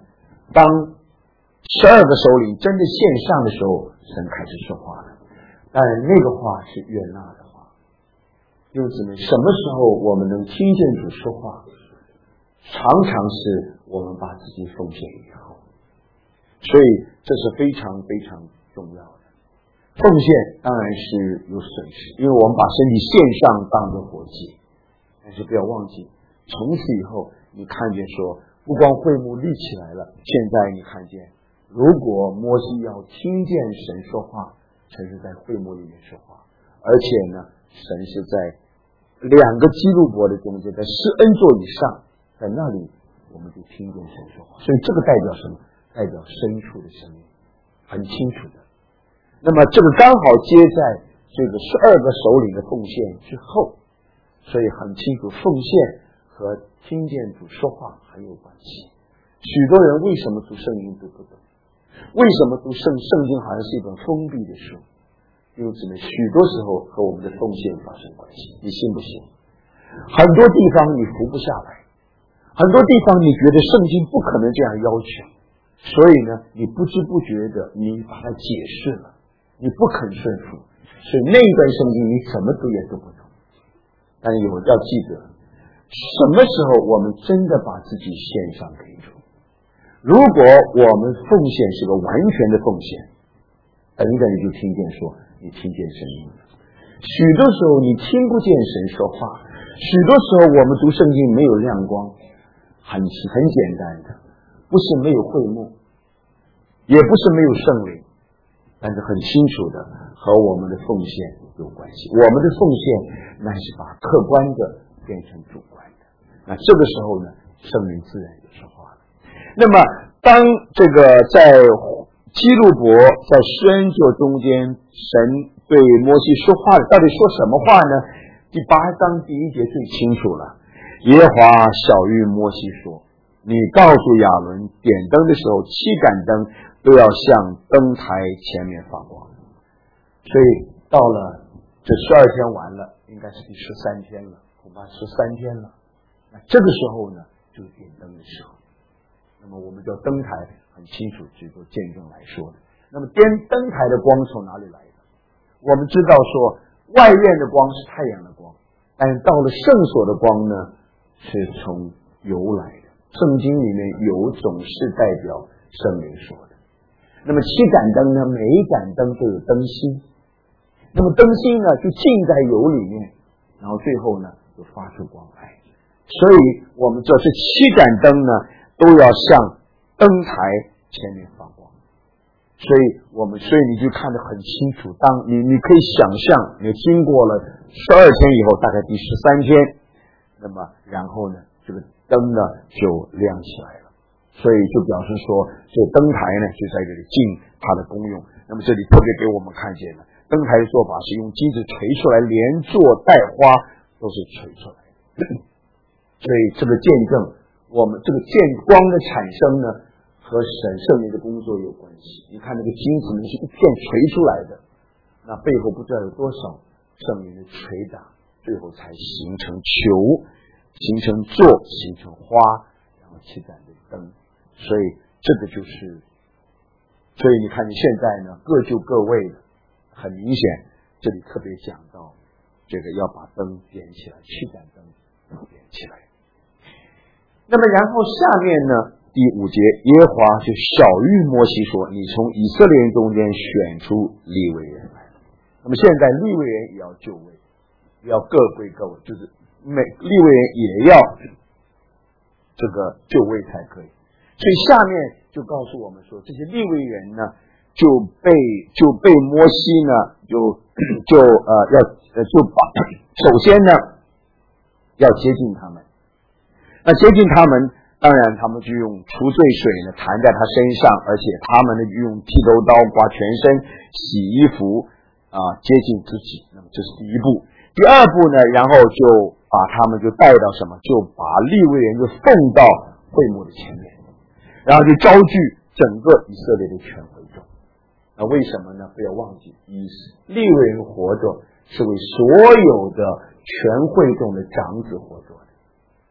当十二个首领真的献上的时候，神开始说话了，但那个话是悦纳的话。因此呢，什么时候我们能听见主说话，常常是我们把自己奉献以后。所以这是非常非常重要的。奉献当然是有损失，因为我们把身体献上当作活祭，但是不要忘记，从此以后你看见说，不光会幕立起来了，现在你看见，如果摩西要听见神说话，神是在会幕里面说话，而且呢，神是在两个基路伯的中间，在施恩座以上，在那里我们就听见神说话。所以这个代表什么？代表深处的声音，很清楚的。那么这个刚好接在这个十二个首领的奉献之后，所以很清楚，奉献和听见主说话很有关系。许多人为什么读圣经读不懂？为什么读圣圣经好像是一本封闭的书？因为只能许多时候和我们的奉献发生关系，你信不信？很多地方你服不下来，很多地方你觉得圣经不可能这样要求，所以呢，你不知不觉的你把它解释了，你不肯顺服，所以那一段圣经你怎么读也读不懂。但有要记得，什么时候我们真的把自己献上给主？如果我们奉献是个完全的奉献，等一等你就听见说你听见声音了。许多时候你听不见神说话，许多时候我们读圣经没有亮光，很很简单的，不是没有会幕，也不是没有圣灵，但是很清楚的和我们的奉献有关系。我们的奉献那是把客观的变成主观的，那这个时候呢，圣灵自然就说话了。那么当这个在基路伯在施恩座中间，神对摩西说话了，到底说什么话呢？第八章第一节最清楚了。耶和华晓谕摩西说，你告诉亚伦，点灯的时候，七杆灯都要向灯台前面发光。所以到了这十二天完了，应该是第十三天了，恐怕十三天了。那这个时候呢，就是点灯的时候。那么我们叫灯台，很清楚，只做见证来说的。那么点灯台的光从哪里来的？我们知道说，外院的光是太阳的光，但是到了圣所的光呢，是从油来的。圣经里面油总是代表圣灵说的。那么七盏灯呢，每一盏灯都有灯芯，那么灯芯呢就浸在油里面，然后最后呢就发出光来。所以我们知道这七盏灯呢都要向灯台前面发光。所以我们所以你就看得很清楚，当你你可以想象，你经过了十二天以后，大概第十三天，那么然后呢这个灯呢就亮起来了。所以就表示说，这灯台呢就在这里尽它的功用。那么这里特别给我们看见了，灯台的做法是用金子锤出来，连座带花都是锤出来的。所以这个见证，我们这个见光的产生呢，和神圣灵的工作有关系。你看那个金子呢是一片锤出来的，那背后不知道有多少圣灵的捶打，最后才形成球，形成座，形成花，然后七盏的灯。所以这个就是，所以你看你现在呢各就各位的，很明显这里特别讲到这个要把灯点起来，七盏灯点起来。那么然后下面呢第五节，耶和华就晓谕摩西说，你从以色列人中间选出利未人来。那么现在利未人也要就位，也要各归各位，就是每利未人也要这个就位才可以。所以下面就告诉我们说，这些利未人呢就被就被摩西呢就就呃要呃就把首先呢要接近他们，那接近他们，当然他们就用除罪水呢弹在他身上，而且他们呢就用剃头刀刮全身，洗衣服啊、呃、接近自己。那么这是第一步。第二步呢，然后就把他们就带到什么，就把利未人就奉到会幕的前面，然后就召聚整个以色列的全会众。那为什么呢？不要忘记，以利未人活着是为所有的全会众的长子活着的，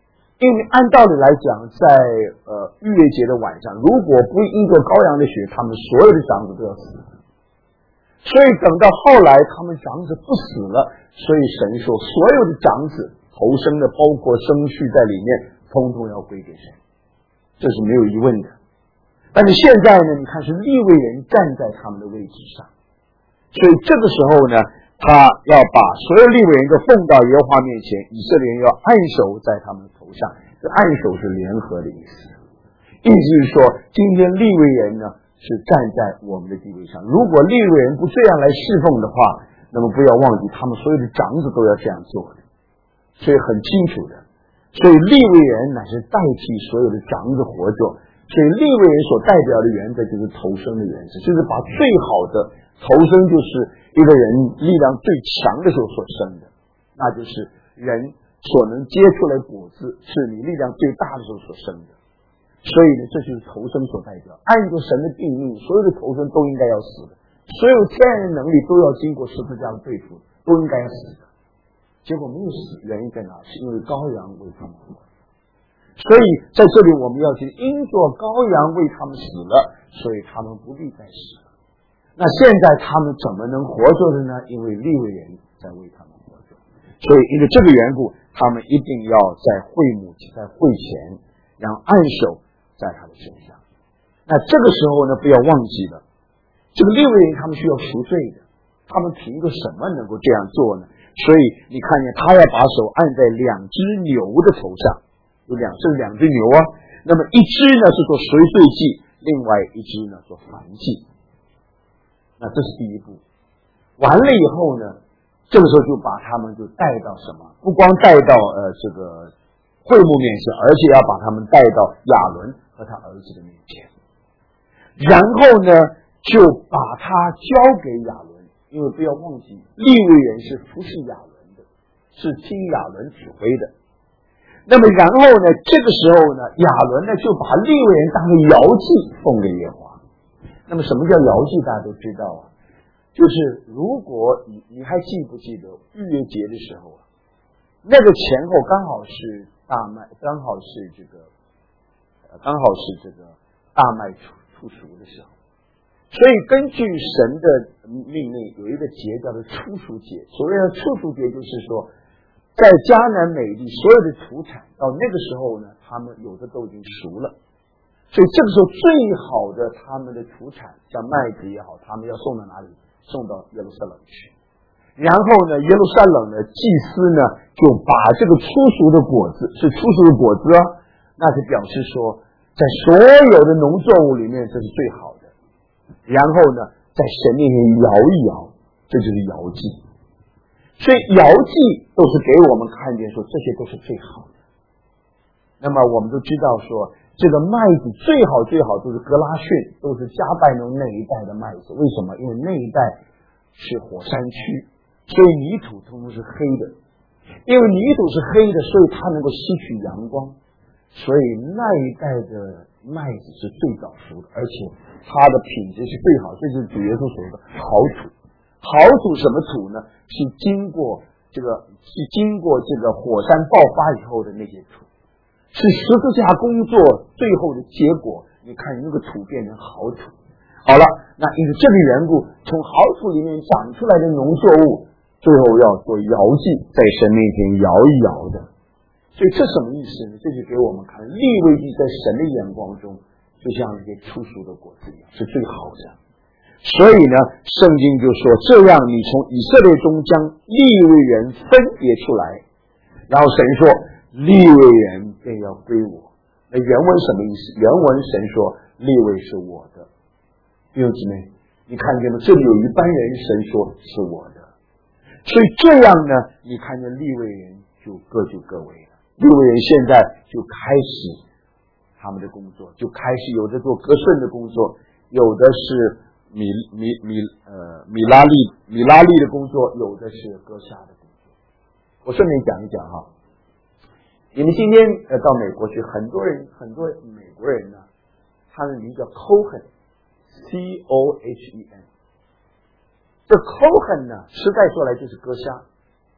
因为按道理来讲，在呃逾越节的晚上，如果不因着羔羊的血，他们所有的长子都要死。所以等到后来他们长子不死了，所以神说所有的长子头生的，包括生畜在里面，通通要归给神，这是没有疑问的。但是现在呢，你看是利未人站在他们的位置上，所以这个时候呢，他要把所有利未人都奉到耶和华面前，以色列人要按手在他们的头上。这按手是联合的意思，意思是说，今天利未人呢是站在我们的地位上。如果利未人不这样来侍奉的话，那么不要忘记，他们所有的长子都要这样做的，所以很清楚的。所以利未人乃是代替所有的长子活着，所以利未人所代表的原则就是头生的原则，就是把最好的头生，就是一个人力量最强的时候所生的，那就是人所能结出来果子，是你力量最大的时候所生的。所以呢，这就是头生所代表。按照神的定命，所有的头生都应该要死的，所有天然的能力都要经过十字架的对付，都应该要死的。结果没有死，原因在哪？是因为羔羊为他们活。所以在这里我们要去，因着羔羊为他们死了，所以他们不必再死了。那现在他们怎么能活着的呢？因为利未人在为他们活着，所以因为这个缘故，他们一定要在会幕在会前，然后按手在他的身上。那这个时候呢，不要忘记了，这个利未人他们需要赎罪的，他们凭着什么能够这样做呢？所以你看见他要把手按在两只牛的头上，有两是两只牛啊，那么一只呢是做赎罪祭，另外一只呢做燔祭。那这是第一步。完了以后呢，这个时候就把他们就带到什么？不光带到呃这个会幕面前，而且要把他们带到亚伦和他儿子的面前，然后呢就把他交给亚伦。因为不要忘记，利未人是服侍亚伦的，是听亚伦指挥的。那么然后呢，这个时候呢，亚伦呢就把利未人当成摇祭奉给耶和华。那么什么叫摇祭？大家都知道啊，就是如果你你还记不记得逾越节的时候啊，那个前后刚好是大麦，刚好是这个，呃，刚好是这个大麦出出熟的时候。所以根据神的命令，有一个节叫做初熟节。所谓的初熟节，就是说在迦南美地所有的土产到那个时候呢，他们有的都已经熟了，所以这个时候最好的他们的土产，像麦子也好，他们要送到哪里？送到耶路撒冷去。然后呢，耶路撒冷的祭司呢就把这个初熟的果子，是初熟的果子啊，那是表示说在所有的农作物里面这是最好的。然后呢，在神面前摇一摇，这就是摇祭。所以摇祭都是给我们看见说这些都是最好的。那么我们都知道说，这个麦子最好最好都是格拉逊，都是加拜农那一带的麦子。为什么？因为那一带是火山区，所以泥土通通是黑的。因为泥土是黑的，所以它能够吸取阳光，所以那一带的麦子是最早熟的，而且它的品质是最好。这就是主耶稣所说的好土。好土什么土呢？是经过这个是经过这个火山爆发以后的那些土，是十字架工作最后的结果。你看那个土变成好土。好了，那因为这个缘故，从好土里面长出来的农作物，最后要做摇祭，在神面前摇一摇的。所以这什么意思呢？这就给我们看，利未记在神的眼光中，就像那些初熟的果子一样，是最好的。所以呢，圣经就说，这样你从以色列中将利未人分别出来，然后神说利未人便要归我。那原文什么意思？原文神说利未是我的。弟兄姊妹，你看见了，这里有一班人神说是我的，所以这样呢，你看见利未人就各就各位了。利未人现在就开始他们的工作，就开始有的做歌顺的工作，有的是米米米呃米拉利米拉利的工作，有的是歌夏的工作。我顺便讲一讲哈，你们今天呃到美国去，很多人很多美国人呢，他的名叫 Cohen，C O H E N。这 Cohen 呢，实在说来就是歌夏。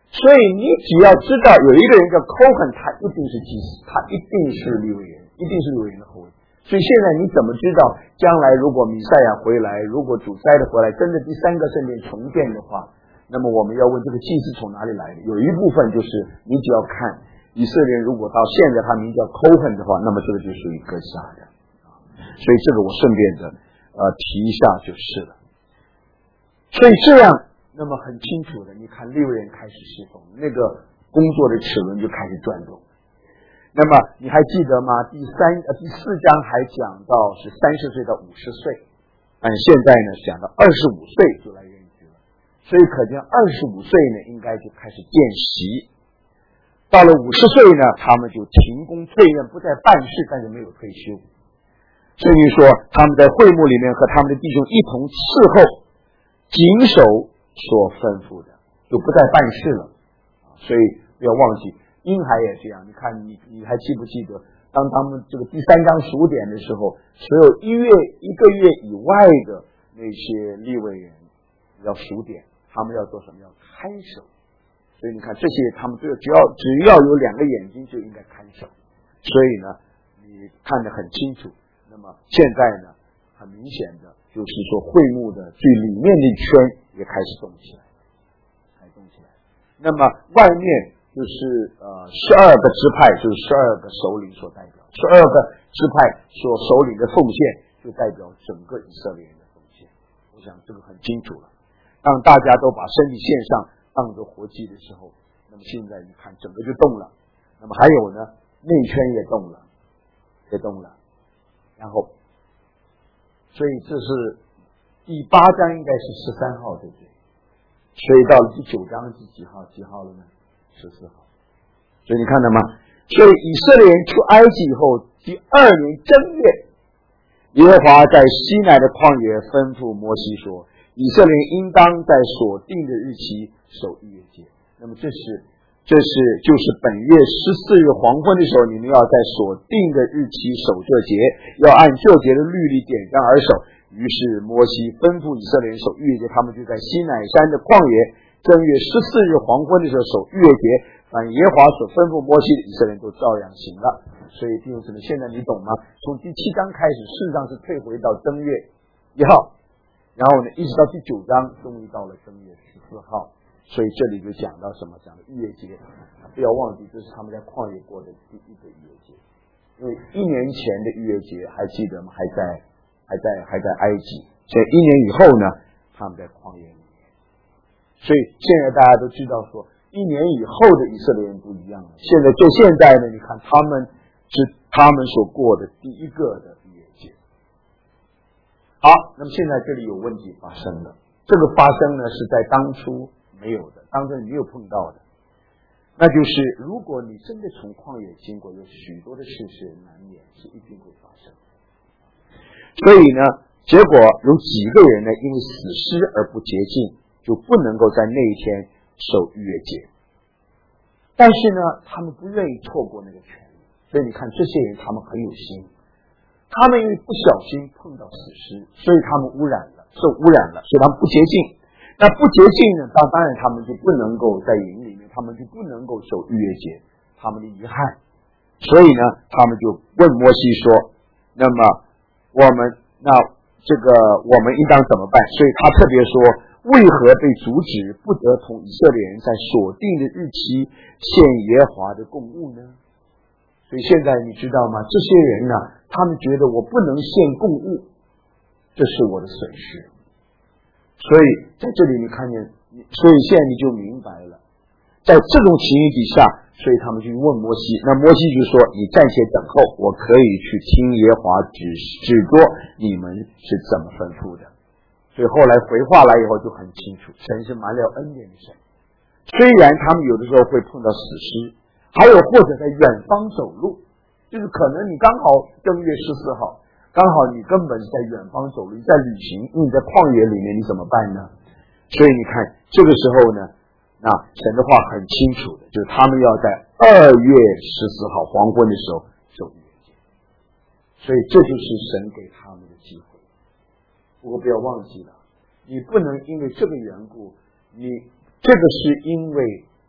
所以你只要知道有一个人叫 Kohen， 他一定是祭司，他一定是利未人，一定是利未人的后裔。所以现在你怎么知道将来如果弥赛亚回来，如果主宰的回来，真的第三个圣殿重建的话，那么我们要问这个祭司从哪里来的？有一部分就是你只要看以色列人如果到现在他名叫 Kohen 的话，那么这个就属于哥撒的。所以这个我顺便的呃提一下就是了。所以这样。那么很清楚的，你看利未人开始侍奉，那个工作的齿轮就开始转动。那么你还记得吗？第三呃第四章还讲到是三十岁到五十岁，但现在呢讲到二十五岁就来任职了，所以可见二十五岁呢应该就开始见习。到了五十岁呢，他们就停工退任，不再办事，但是没有退休。所以说他们在会幕里面和他们的弟兄一同伺候，谨守所吩咐的，就不再办事了。所以不要忘记，婴孩也这样。你看，你你还记不记得，当他们这个第三章数点的时候，所有一月一个月以外的那些利未人要数点，他们要做什么？要看守。所以你看，这些他们只要只要只要有两个眼睛就应该看守。所以呢，你看得很清楚。那么现在呢，很明显的就是说，会幕的最里面的一圈也开始动起来，开始动起来。那么外面就是呃十二个支派，就是十二个首领所代表，十二个支派所首领的奉献，就代表整个以色列人的奉献。我想这个很清楚了。当大家都把身体献上当作活祭的时候，那么现在你看整个就动了。那么还有呢，内圈也动了，也动了。然后，所以这是。第八章应该是十三号，对不对？所以到了第九章是几号？几号了呢？十四号。所以你看到吗？所以以色列人出埃及以后，第二年正月，耶和华在西乃的旷野吩咐摩西说：“以色列人应当在所定的日期守逾越节。”那么这是，这是就是本月十四日黄昏的时候，你们要在所定的日期守这节，要按这节的律例点章而守。于是摩西吩咐以色列人守逾越节，他们就在西乃山的旷野正月十四日黄昏的时候守逾越节。凡耶和华所吩咐摩西的，以色列人都照样行了。所以弟兄姊妹，现在你懂吗？从第七章开始，事实上是退回到正月一号，然后呢，一直到第九章，终于到了正月十四号。所以这里就讲到什么？讲的逾越节，不要忘记，这是他们在旷野过的第一个逾越节。因为一年前的逾越节还记得吗？还在。还在还在埃及，所以一年以后呢，他们在旷野里面。所以现在大家都知道说，一年以后的以色列人不一样了。现在就现在呢，你看他们是他们所过的第一个的逾越节。好，那么现在这里有问题发生了，这个发生呢是在当初没有的，当初你没有碰到的，那就是如果你真的从旷野经过，有许多的事是难免是一定会发生。所以呢，结果有几个人呢，因为死尸而不洁净，就不能够在那一天守逾越节。但是呢，他们不愿意错过那个权利，所以你看这些人，他们很有心。他们因为不小心碰到死尸，所以他们污染了，受污染了，所以他们不洁净。那不洁净呢，当当然他们就不能够在营里面，他们就不能够守逾越节，他们的遗憾。所以呢，他们就问摩西说：“那么。”我们那这个我们应当怎么办？所以他特别说，为何被阻止不得同以色列人在所定的日期献耶和华的供物呢？所以现在你知道吗？这些人呢，他们觉得我不能献供物，这是我的损失。所以在这里你看见，所以现在你就明白了，在这种情形底下。所以他们就问摩西，那摩西就说：“你暂且等候，我可以去听耶和华指指着你们是怎么吩咐的。”所以后来回话来以后就很清楚，神是满了恩典的神。虽然他们有的时候会碰到死尸，还有或者在远方走路，就是可能你刚好正月十四号，刚好你根本是在远方走路，你在旅行，你在旷野里面，你怎么办呢？所以你看这个时候呢。那神的话很清楚的，就是他们要在二月十四号黄昏的时候守逾越节，所以这就是神给他们的机会。不过不要忘记了，你不能因为这个缘故，你这个是因为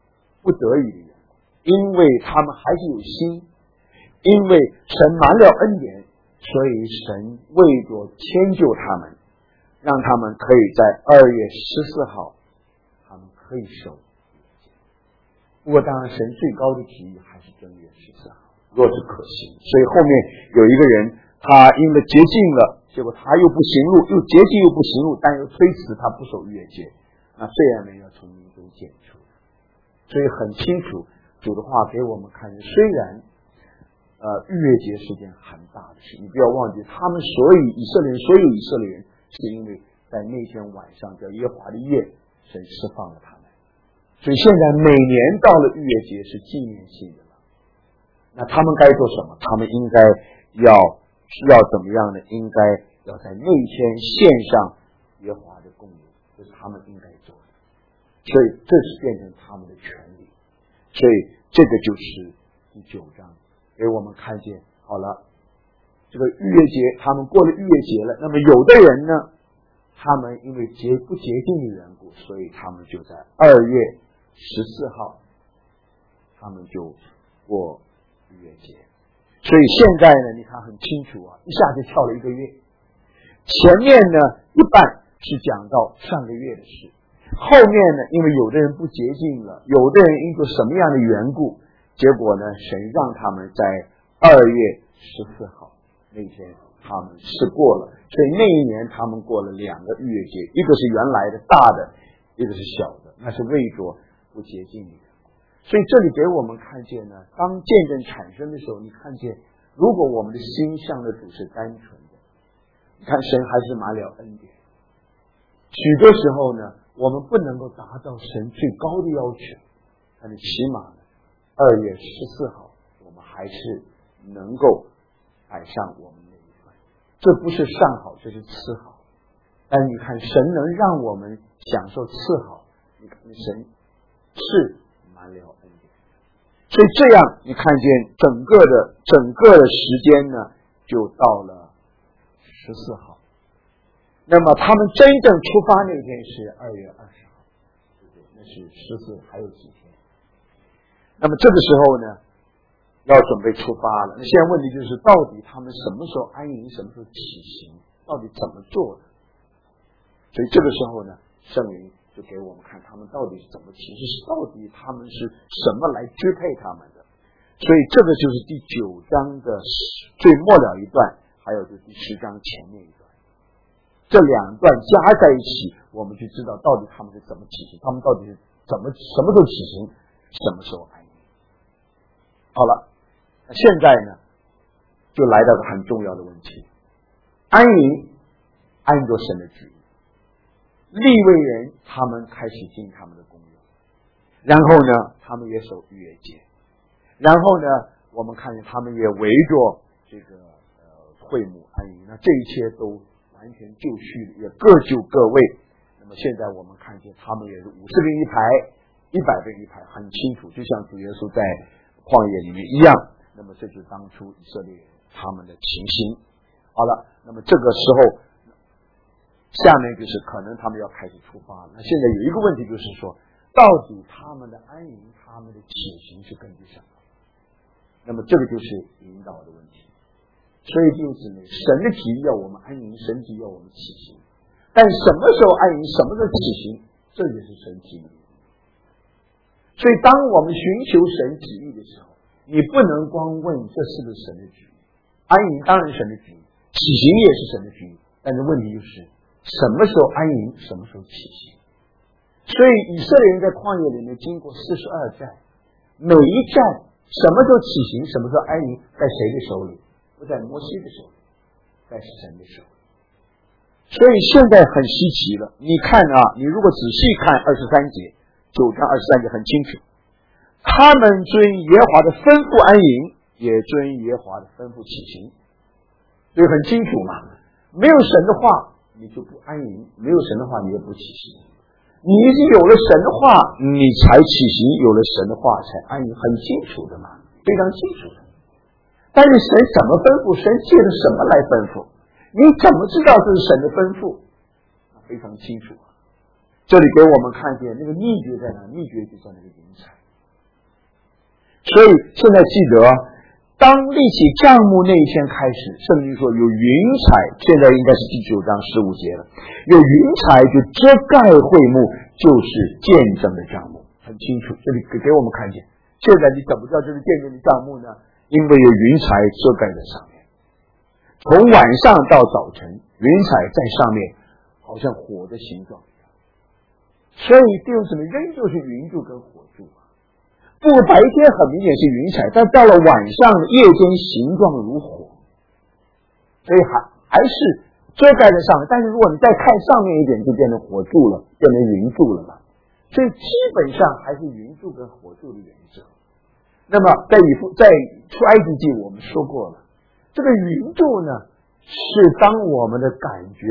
不得已的缘故，因为他们还是有心，因为神满了恩典，所以神为着迁就他们，让他们可以在二月十四号他们可以守。不过当然神最高的提议还是正月十四号，若是可行。所以后面有一个人，他因为洁净了，结果他又不行路，又洁净又不行路，但又推辞他不守逾越节，那这样呢要从民中剪除。所以很清楚主的话给我们看，虽然呃逾越节是件很大的事，你不要忘记他们所有以色列人所有以色列人是因为在那天晚上叫耶和华的夜，神释放了他们。所以现在每年到了逾越节是纪念性的了，那他们该做什么？他们应该要要怎么样呢？应该要在那天献上耶和华的供物，这是他们应该做的。所以这是变成他们的权利。所以这个就是第九章给我们看见，好了，这个逾越节他们过了逾越节了，那么有的人呢，他们因为节不洁净的缘故，所以他们就在二月十四号他们就过逾越节。所以现在呢你看很清楚啊，一下就跳了一个月。前面呢一半是讲到上个月的事，后面呢因为有的人不洁净了，有的人因为什么样的缘故，结果呢神让他们在二月十四号那天他们是过了，所以那一年他们过了两个逾越节，一个是原来的大的，一个是小的，那是为着不洁净的。所以这里给我们看见呢，当见证产生的时候，你看见如果我们的心向的主是单纯的，你看神还是满了恩典。许多时候呢我们不能够达到神最高的要求，但是起码呢二月十四号我们还是能够摆上我们的一份，这不是上好，这是次好。但你看神能让我们享受次好，你看神是满了恩典。所以这样你看见整个的整个的时间呢就到了十四号，那么他们真正出发那天是二月二十号，对不对？那是十四还有几天。那么这个时候呢要准备出发了，那现在问题就是到底他们什么时候安营，什么时候起行，到底怎么做的。所以这个时候呢圣灵就给我们看他们到底是怎么起行，到底他们是什么来支配他们的。所以这个就是第九章的最末了一段，还有就是第十章前面一段，这两段加在一起，我们就知道到底他们是怎么起行，他们到底是怎么什么时候起行，什么时候安营。好了，现在呢就来到个很重要的问题，安营按照神的旨意，利未人他们开始尽他们的功用，然后呢他们也守逾越节，然后呢我们看见他们也围着这个呃会幕安营，那这一切都完全就绪，也各就各位。那么现在我们看见他们也是五十个人一排，一百个人一排，很清楚，就像主耶稣在旷野里面一样。那么这就是当初以色列人他们的情形。好了，那么这个时候下面就是可能他们要开始出发了。那现在有一个问题就是说，到底他们的安营，他们的起行是根据什么？那么这个就是引导的问题。所以弟兄姊妹，神的提议要我们安营，神提议要我们起行，但什么时候安营，什么时候起行，这就是神提议。所以当我们寻求神旨意的时候，你不能光问这是不是神的旨意，安营当然是神的旨意，起行也是神的旨意，但是问题就是什么时候安营，什么时候起行。所以以色列人在旷野里面经过四十二战，每一战什么时候起行，什么时候安营，在谁的手里？不在摩西的手里，在神的手里。所以现在很稀奇了，你看啊，你如果仔细看二十三节，九章二十三节很清楚，他们遵耶和华的吩咐安营，也遵耶和华的吩咐起行，所以很清楚嘛。没有神的话你就不安营，没有神的话你也不起行。你已经有了神的话你才起行，有了神的话才安营，很清楚的嘛，非常清楚的。但是神怎么吩咐，神借着什么来吩咐，你怎么知道这是神的吩咐？非常清楚。这里给我们看见那个秘诀在哪，秘诀就在那个云彩。 所以现在记得，当立起帐幕那一天开始，圣经说有云彩，现在应该是第九章十五节了，有云彩就遮盖会幕，就是见证的帐幕，很清楚，这里给给我们看见。现在你怎么知道这是见证的帐幕呢？因为有云彩遮盖在上面，从晚上到早晨，云彩在上面好像火的形状一样，所以弟兄姊妹，仍旧是云柱跟火柱啊。不过白天很明显是云彩，但到了晚上夜间形状如火，所以还还是遮盖在上面。但是如果你再看上面一点，就变成火柱了，变成云柱了嘛。所以基本上还是云柱跟火柱的原则。那么在以弗在出埃及记我们说过了，这个云柱呢，是当我们的感觉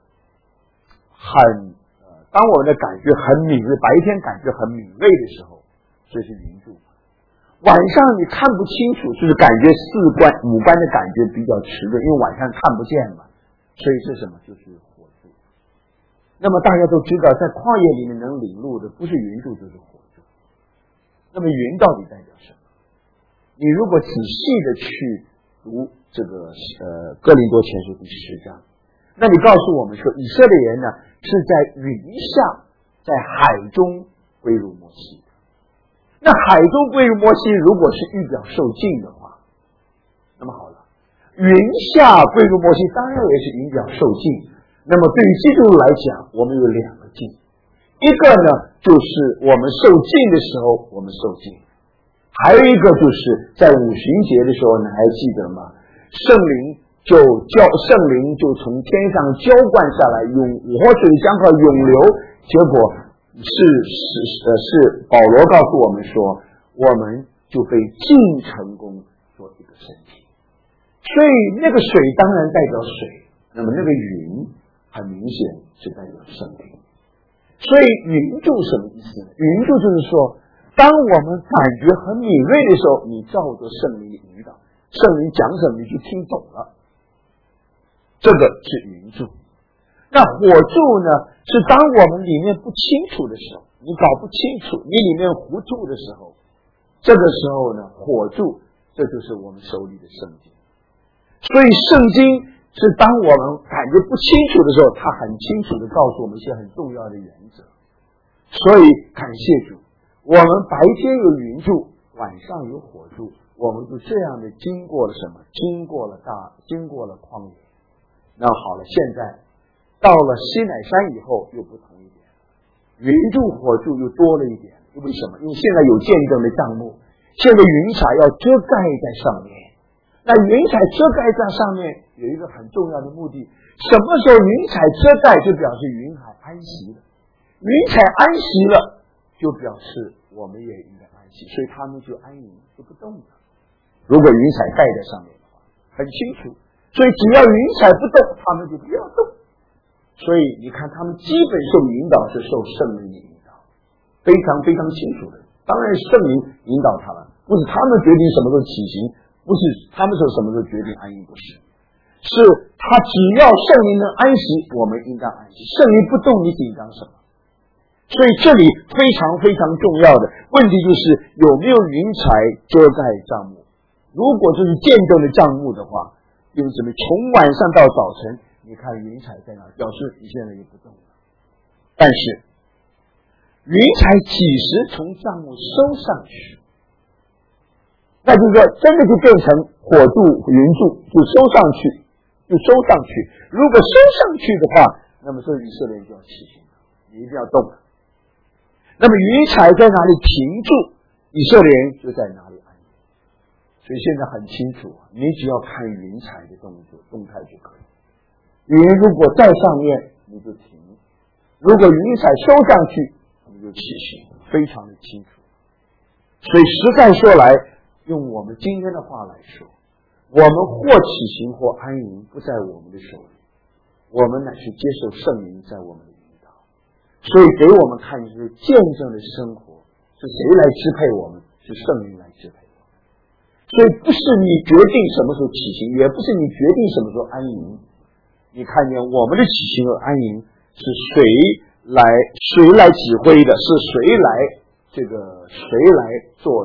很呃，当我们的感觉很敏锐，白天感觉很敏锐的时候，这是云柱。晚上你看不清楚，就是感觉四官五官的感觉比较迟钝，因为晚上看不见嘛，所以是什么？就是火柱。那么大家都知道，在旷野里面能领路的不是云柱就是火柱。那么云到底代表什么？你如果仔细的去读这个呃哥林多前书第十章，那你告诉我们说，以色列人呢是在云下，在海中归入摩西。那海中归入摩西，如果是预表受浸的话，那么好了，云下归入摩西，当然也是预表受浸。那么对于基督徒来讲，我们有两个浸，一个呢就是我们受浸的时候我们受浸，还有一个就是在五旬节的时候，你还记得吗？圣灵就浇圣灵就从天上浇灌下来，涌活水江河涌流，结果是是呃是保罗告诉我们说，我们就被浸成功做一个身体。所以那个水当然代表水，那么那个云很明显是代表圣灵。所以云柱什么意思呢？云柱就是说，当我们感觉很敏锐的时候，你照着圣灵的引导，圣灵讲什么你就听懂了，这个是云柱。那火柱呢，是当我们里面不清楚的时候，你搞不清楚，你里面糊涂的时候，这个时候呢，火柱这就是我们手里的圣经。所以圣经是当我们感觉不清楚的时候，它很清楚的告诉我们一些很重要的原则。所以感谢主，我们白天有云柱，晚上有火柱，我们就这样的经过了什么？经过了大，经过了旷野。那好了，现在到了西乃山以后又不同一点，云柱火柱又多了一点。为什么？因为现在有见证的帐幕，现在云彩要遮盖在上面。那云彩遮盖在上面有一个很重要的目的，什么时候云彩遮盖就表示云海安息了，云彩安息了就表示我们也应该安息，所以他们就安营就不动了。如果云彩盖在上面的话，很清楚，所以只要云彩不动，他们就不要动。所以你看他们基本受引导是受圣灵的引导，非常非常清楚的。当然圣灵引导他们，不是他们决定什么时候起行，不是他们说什么时候决定安营，不是，是他只要圣灵能安息，我们应当安息。圣灵不动，你紧张什么？所以这里非常非常重要的问题就是有没有云彩遮盖帐幕。如果这是见证的帐幕的话，弟兄姊妹，从晚上到早晨，你看云彩在哪，表示你现在也不动了。但是云彩几时从帐幕收上去，那就是说真的就变成火柱云柱，就收上去就收上去。如果收上去的话，那么这以色列人就要起行了，你一定要动了。那么云彩在哪里停住，以色列人就在哪里安营。所以现在很清楚，你只要看云彩的动作动态就可以。云如果在上面你就停，如果云彩收上去你就起行，非常的清楚。所以实在说来，用我们今天的话来说，我们或起行或安营不在我们的手里，我们乃是接受圣灵在我们的引导。所以给我们看就是见证的生活是谁来支配我们？是圣灵来支配我们。所以不是你决定什么时候起行，也不是你决定什么时候安营。你看见我们的起行和安营是谁来谁来指挥的，是谁来这个谁来做的，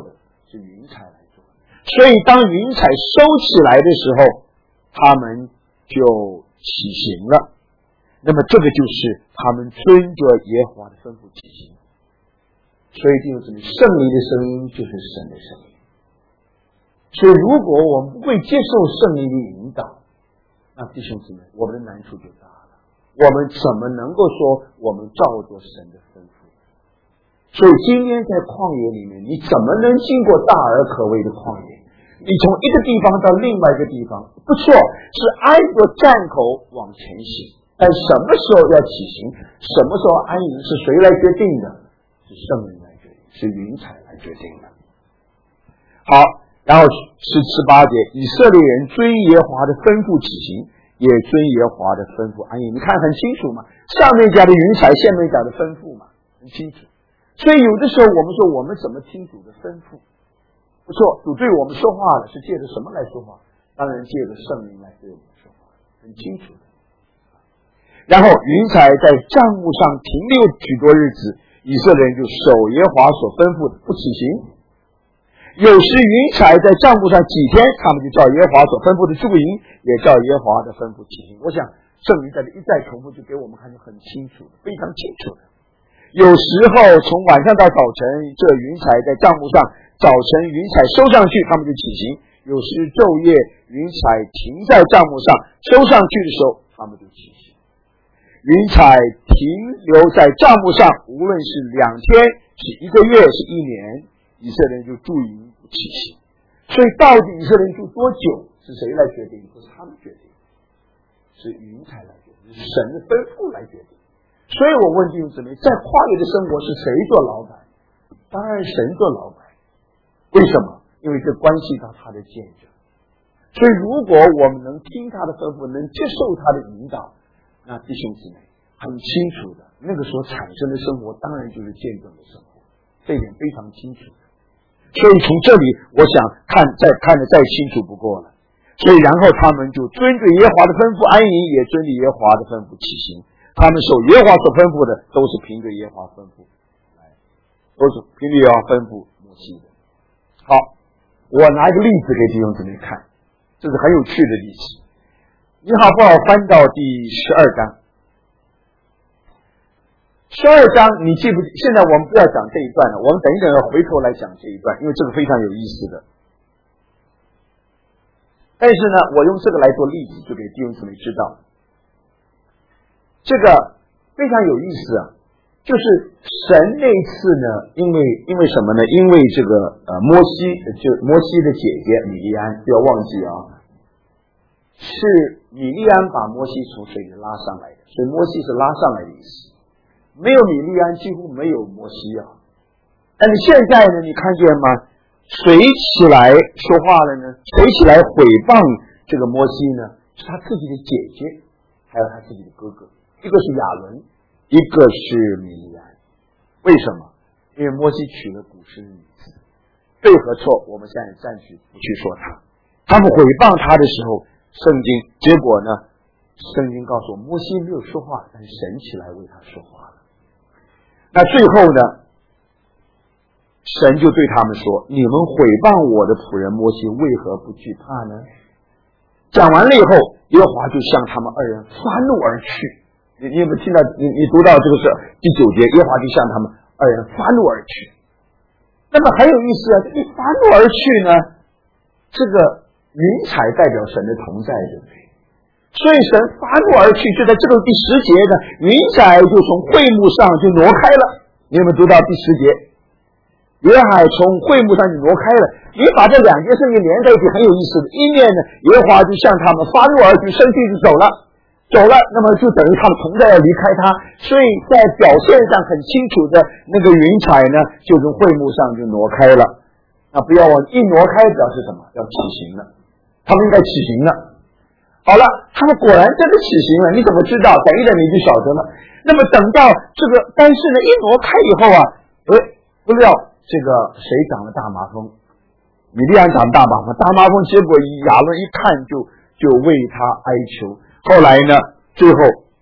是云彩来做。所以当云彩收起来的时候，他们就起行了。那么这个就是他们遵着耶和华的吩咐起行。所以弟兄姊妹，圣灵的声音就是神的声音。所以如果我们不会接受圣灵的引导，那弟兄姊妹，我们的难处就大了。我们怎么能够说我们照着神的吩咐？所以今天在旷野里面，你怎么能经过大而可畏的旷野？你从一个地方到另外一个地方，不错，是挨着站口往前行，但什么时候要起行，什么时候安营，是谁来决定的？是圣灵来决定，是云彩来决定的。好，然后十七八节，以色列人遵耶和华的吩咐起行，也遵耶和华的吩咐安营。你看很清楚嘛，上面讲的云彩，下面讲的吩咐嘛，很清楚。所以有的时候我们说，我们怎么听主的吩咐？不错，主对我们说话了，是借着什么来说话？当然借着圣灵来对我们说话，很清楚的。然后云彩在帐幕上停留许多日子，以色列人就守耶和华所吩咐的，不起行。有时云彩在帐幕上几天，他们就照耶和华所吩咐的驻营，也照耶和华的吩咐起行。我想圣灵在这一再重复，就给我们看得很清楚的，非常清楚的。有时候从晚上到早晨，这云彩在帐幕上，早晨云彩收上去，他们就起行；有时昼夜云彩停在帐幕上，收上去的时候，他们就起行。云彩停留在帐幕上，无论是两天、是一个月、是一年，以色列人就驻营不起行。所以到底以色列人住多久，是谁来决定？不是他们决定，是云彩来决定，是神的吩咐来决定。所以我问弟兄姊妹，在跨越的生活是谁做老板？当然神做老板。为什么？因为这关系到他的见证。所以如果我们能听他的吩咐，能接受他的引导，那弟兄姊妹很清楚的，那个时候产生的生活当然就是见证的生活，这一点非常清楚的。所以从这里我想看再看得再清楚不过了。所以然后他们就遵着耶和华的吩咐安营，也遵着耶和华的吩咐起行。他们守耶和华所吩咐的，都是凭着耶和华吩咐，都是凭着耶和华吩咐摩西的。好，我拿一个例子给弟兄姊妹看，这是很有趣的例子。你好不好翻到第十二章？十二章你记不记？现在我们不要讲这一段了，我们等一等要回头来讲这一段，因为这个非常有意思的。但是呢，我用这个来做例子，就给弟兄姊妹知道。这个非常有意思啊，就是神那次呢，因为因为什么呢？因为这个呃摩西就摩西的姐姐米利安，不要忘记啊，是米利安把摩西从水里拉上来的，所以摩西是拉上来的意思。没有米利安，几乎没有摩西啊。但是现在呢，你看见吗？谁起来说话了呢？谁起来毁谤这个摩西呢？是他自己的姐姐，还有他自己的哥哥。一个是亚伦，一个是米利安。为什么？因为摩西娶了古时的女子，对和错我们现在暂时不去说他。他们毁谤他的时候，圣经结果呢？圣经告诉我，摩西没有说话，但是神起来为他说话了。那最后呢？神就对他们说：“你们毁谤我的仆人摩西，为何不惧怕呢？”讲完了以后，耶和华就向他们二人发怒而去。你你有没有听到？你你读到这个是第九节，耶和华就向他们二人发怒而去。那么很有意思啊，这个发怒而去呢，这个云彩代表神的同在，对不对？所以神发怒而去，就在这个第十节呢，云彩就从会幕上就挪开了。你有没有读到第十节？云海从会幕上就挪开了。你把这两节圣经连在一起，很有意思的。一面呢，耶和华就向他们发怒而去，生气就走了。走了，那么就等于他们同在要离开他，所以在表现上很清楚的那个云彩呢，就从会幕上就挪开了。那不要忘记，一挪开表示什么？要起行了，他们应该起行了。好了，他们果然真的起行了，你怎么知道？等一等你就晓得了。那么等到这个，但是呢，一挪开以后啊，哎，不料这个谁长了大麻风？米利安长大麻风，大麻风，结果亚伦一看就就为他哀求。后来呢，最后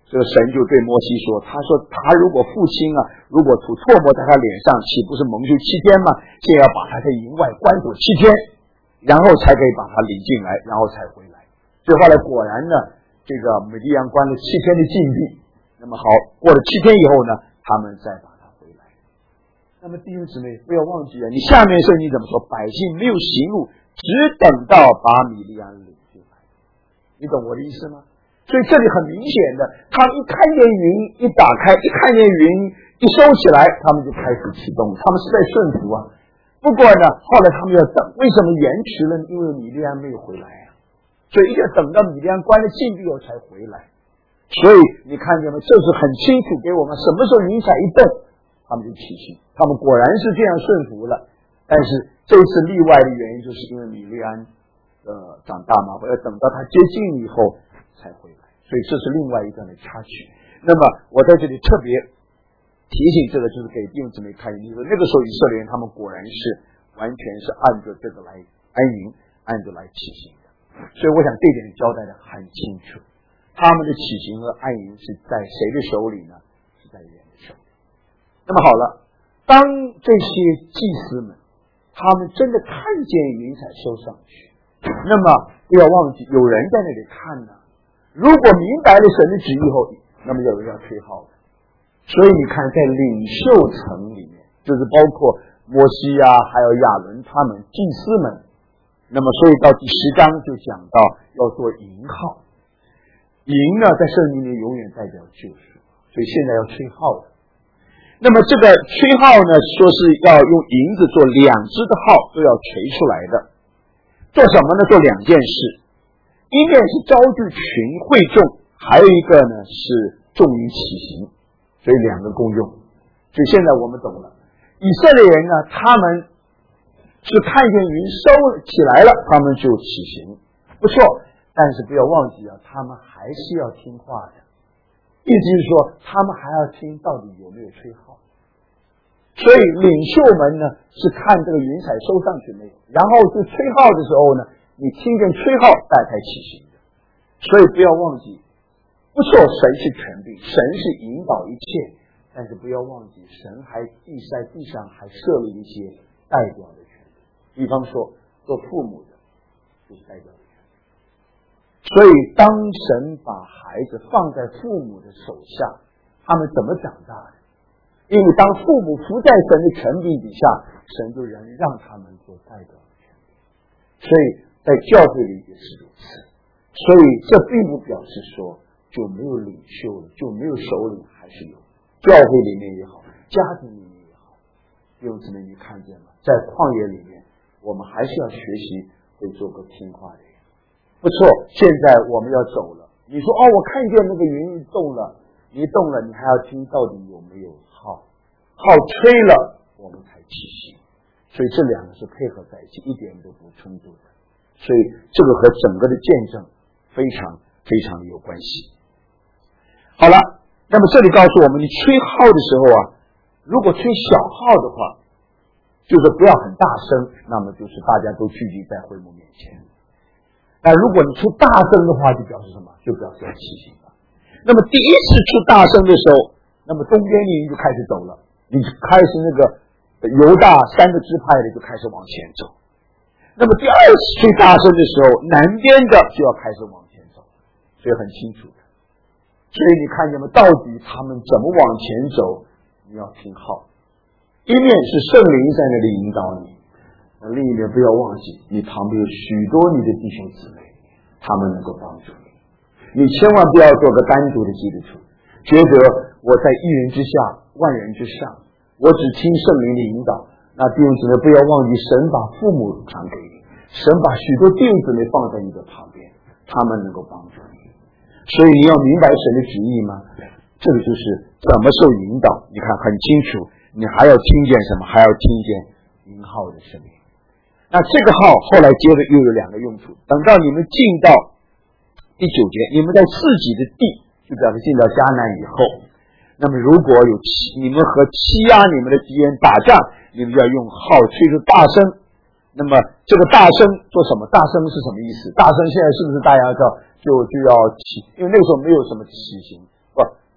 这个神就对摩西说，他说他如果父亲啊，如果吐唾沫在他脸上，岂不是蒙羞七天吗？现在要把他在营外关锁七天，然后才可以把他领进来，然后才回来。所以后来果然呢，这个米利暗关了七天的禁闭。那么好，过了七天以后呢，他们再把他回来。那么弟兄姊妹不要忘记啊，你下面圣经怎么说？百姓没有行路，只等到把米利暗领进来。你懂我的意思吗？所以这里很明显的，他们一看见云一打开，一看见云一收起来，他们就开始启动，他们是在顺服啊。不过呢，后来他们要等，为什么延迟了？因为米利暗没有回来啊，所以一定要等到米利暗关了禁闭后才回来。所以你看见吗？这是很清楚给我们，什么时候云彩一动，他们就起行。他们果然是这样顺服了。但是这次例外的原因，就是因为米利暗呃长大嘛，我要等到他接近以后才回来，所以这是另外一段的插曲。那么我在这里特别提醒这个，就是给弟兄姊妹看，你说那个时候以色列人他们果然是完全是按照这个来安营，按照来起行的。所以我想这一点交代的很清楚，他们的起行和安营是在谁的手里呢？是在人的手里。那么好了，当这些祭司们他们真的看见云彩收上去，那么不要忘记有人在那里看呢。如果明白了神的旨意后，那么有人要吹号的。所以你看，在领袖层里面，就是包括摩西啊，还有亚伦他们祭司们。那么，所以到第十章就讲到要做营号。营呢，在圣经里永远代表救赎，所以现在要吹号的。那么这个吹号呢，说是要用银子做两只的号，都要锤出来的。做什么呢？做两件事，一面是招聚群会众，还有一个呢是众民起行。所以两个共用。所以现在我们懂了，以色列人呢，他们是看见云收起来了，他们就起行，不错。但是不要忘记啊，他们还是要听话的。意思是说，他们还要听到底有没有吹号。所以领袖们呢，是看这个云彩收上去没有，然后就吹号的时候呢，你听见吹号，大家才起行的。所以不要忘记。不错，神是权柄，神是引导一切，但是不要忘记，神还地在地上还设了一些代表的权利。比方说，做父母的就是代表的权利。所以，当神把孩子放在父母的手下，他们怎么长大的？因为当父母服在神的权柄底下，神就人让他们做代表的权利。所以在教会里也是如此。所以这并不表示说就没有领袖了，就没有首领，还是有。教会里面也好，家庭里面也好，弟兄姊妹，你看见了，在旷野里面，我们还是要学习会做个听话的人。不错，现在我们要走了。你说哦，我看见那个云动了，你动了，你还要听到底有没有号，号吹了，我们才起行。所以这两个是配合在一起，一点都不冲突的。所以这个和整个的见证非常非常的有关系。好了，那么这里告诉我们，你吹号的时候啊，如果吹小号的话，就是不要很大声，那么就是大家都聚集在会幕面前。但如果你出大声的话，就表示什么？就表示要起行了。那么第一次出大声的时候，那么东边的人就开始走了，你开始那个犹大三个支派的就开始往前走。那么第二次吹大声的时候，南边的就要开始往前走，所以很清楚的。所以你看见吗？到底他们怎么往前走？你要听号。一面是圣灵在那里引导你，那另一面不要忘记，你旁边有许多你的弟兄姊妹，他们能够帮助你。你千万不要做个单独的基督徒，觉得我在一人之下，万人之上，我只听圣灵的引导。那弟兄姊妹不要忘记，神把父母传给你，神把许多弟兄姊妹放在你的旁边，他们能够帮助你。所以你要明白神的旨意吗？这个就是怎么受引导，你看很清楚。你还要听见什么？还要听见银号的声音。那这个号后来接着又有两个用处。等到你们进到第九节，你们在自己的地，就表示进到迦南以后，那么如果有欺你们和欺压你们的敌人打仗，你们要用号吹出大声。那么这个大声做什么？大声是什么意思？大声现在是不是大家知道就就要起？因为那个时候没有什么起行，不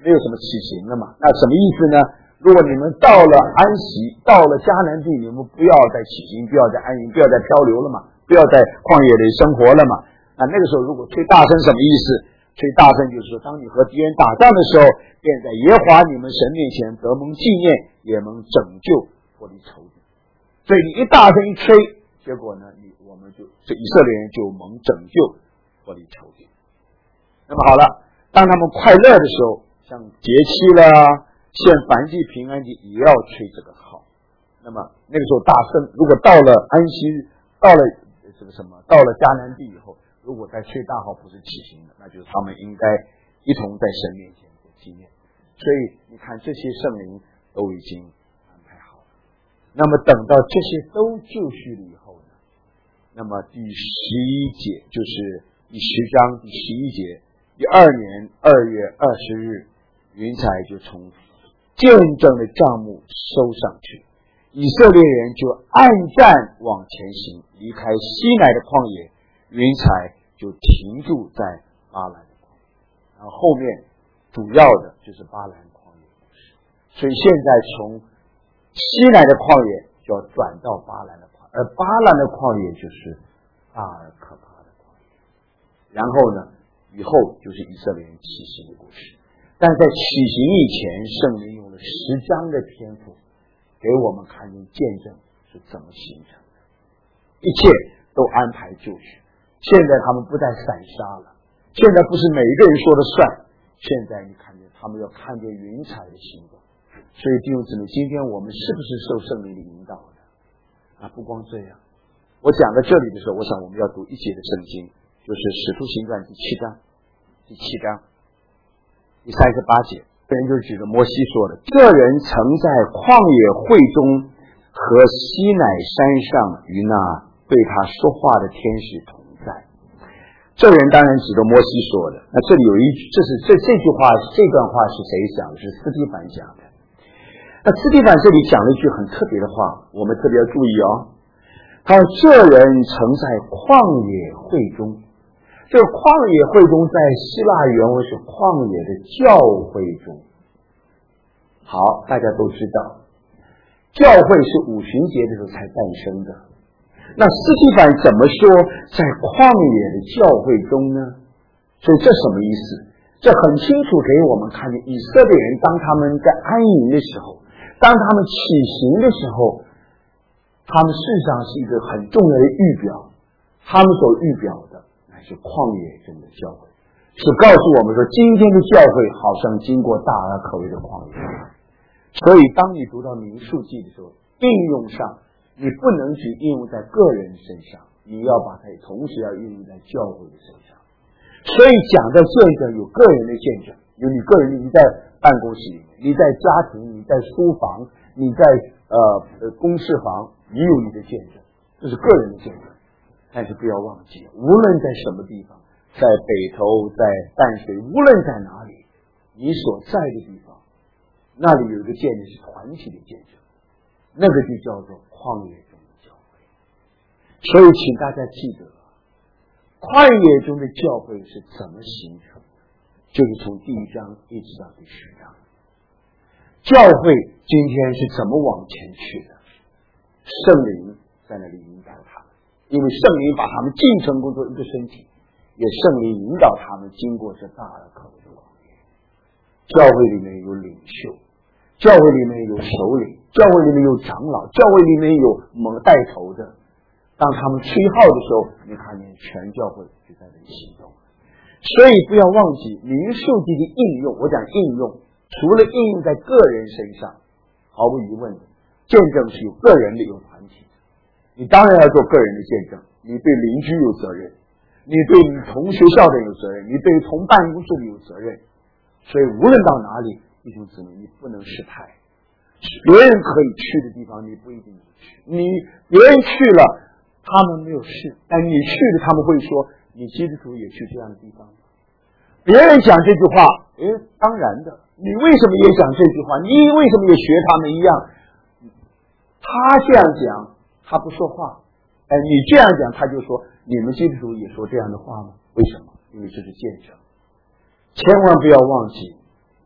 没有什么起行了嘛。那什么意思呢？如果你们到了安息，到了迦南地，你们不要再起行，不要再安营，不要再漂流了嘛，不要在旷野里生活了嘛。那那个时候如果吹大声什么意思？吹大声就是说，当你和敌人打仗的时候，便在耶和华你们神面前得蒙纪念，也蒙拯救，脱离仇敌。所以你一大声一吹，结果呢，你我们就这以色列人就蒙拯救，脱离仇敌。那么好了，当他们快乐的时候，像节期啦、献燔祭、平安祭，也要吹这个号。那么那个时候大声，如果到了安息，到了这个什么，到了迦南地以后，如果在吹大号不是起行的，那就是他们应该一同在神面前做纪念。所以你看，这些圣灵都已经安排好了。那么等到这些都就绪了以后呢，那么第十一节就是第十章第十一节，第二年二月二十日，云彩就从见证的帐幕收上去，以色列人就按战往前行，离开西乃的旷野，云彩就停住在巴兰的旷野。然后后面主要的就是巴兰旷野故事，所以现在从西乃的旷野就要转到巴兰的旷野，而巴兰的旷野就是大而可怕的旷野。然后呢，以后就是以色列人起行的故事。但在起行以前，圣灵用了十章的篇幅给我们看见见证是怎么形成的，一切都安排就绪。现在他们不再散沙了，现在不是每一个人说了算，现在你看见他们要看见云彩的形状。所以弟兄姊妹，今天我们是不是受圣灵的引导的啊？不光这样，我讲到这里的时候，我想我们要读一节的圣经，就是使徒行传第七章第七章第三十八节，这人就举着摩西说的，这人曾在旷野会中和西乃山上与那对他说话的天使同在。这人当然指着摩西说的。那这里有一句，这是这这句话，这段话是谁讲的？是斯蒂凡讲的。那斯蒂凡这里讲了一句很特别的话，我们特别要注意哦。他说这人曾在旷野会中，这个旷野会中在希腊原文是旷野的教会中。好，大家都知道教会是五旬节的时候才诞生的，那斯蒂凡怎么说在旷野的教会中呢？所以这什么意思？这很清楚给我们看见以色列人当他们在安营的时候，当他们起行的时候，他们事实上是一个很重要的预表，他们所预表的乃是旷野中的教会，是告诉我们说今天的教会好像经过大而可畏的旷野。所以当你读到民数记的时候，应用上你不能只应用在个人身上，你要把它同时要应用在教会的身上。所以讲到见证，有个人的见证，有你个人，你在办公室里面，你在家庭，你在书房，你在呃公事房，你有你的见证，这是个人的见证。但是不要忘记，无论在什么地方，在北投，在淡水，无论在哪里，你所在的地方，那里有一个见证是团体的见证，那个就叫做旷野中的教会。所以请大家记得，旷野中的教会是怎么形成的，就是从第一章一直到第十章。教会今天是怎么往前去的？圣灵在那里引导他们，因为圣灵把他们进成功做一个身体，也圣灵引导他们经过这大而可畏的旷野。教会里面有领袖，教会里面有首领，教会里面有长老，教会里面有蒙带头的。当他们吹号的时候，你看见全教会就在这里行动。所以不要忘记民数记的应用，我讲应用，除了应用在个人身上，毫无疑问的，见证是有个人的有团体的。你当然要做个人的见证，你对邻居有责任，你对你同学校的有责任，你对同办公室的有责任。所以无论到哪里，弟兄姊妹，你不能失态。别人可以去的地方，你不一定能去。你别人去了，他们没有事，但你去了，他们会说你基督徒也去这样的地方吗？别人讲这句话，诶，当然的，你为什么也讲这句话？你为什么也学他们一样？他这样讲，他不说话，哎，你这样讲，他就说你们基督徒也说这样的话吗？为什么？因为这是见证。千万不要忘记，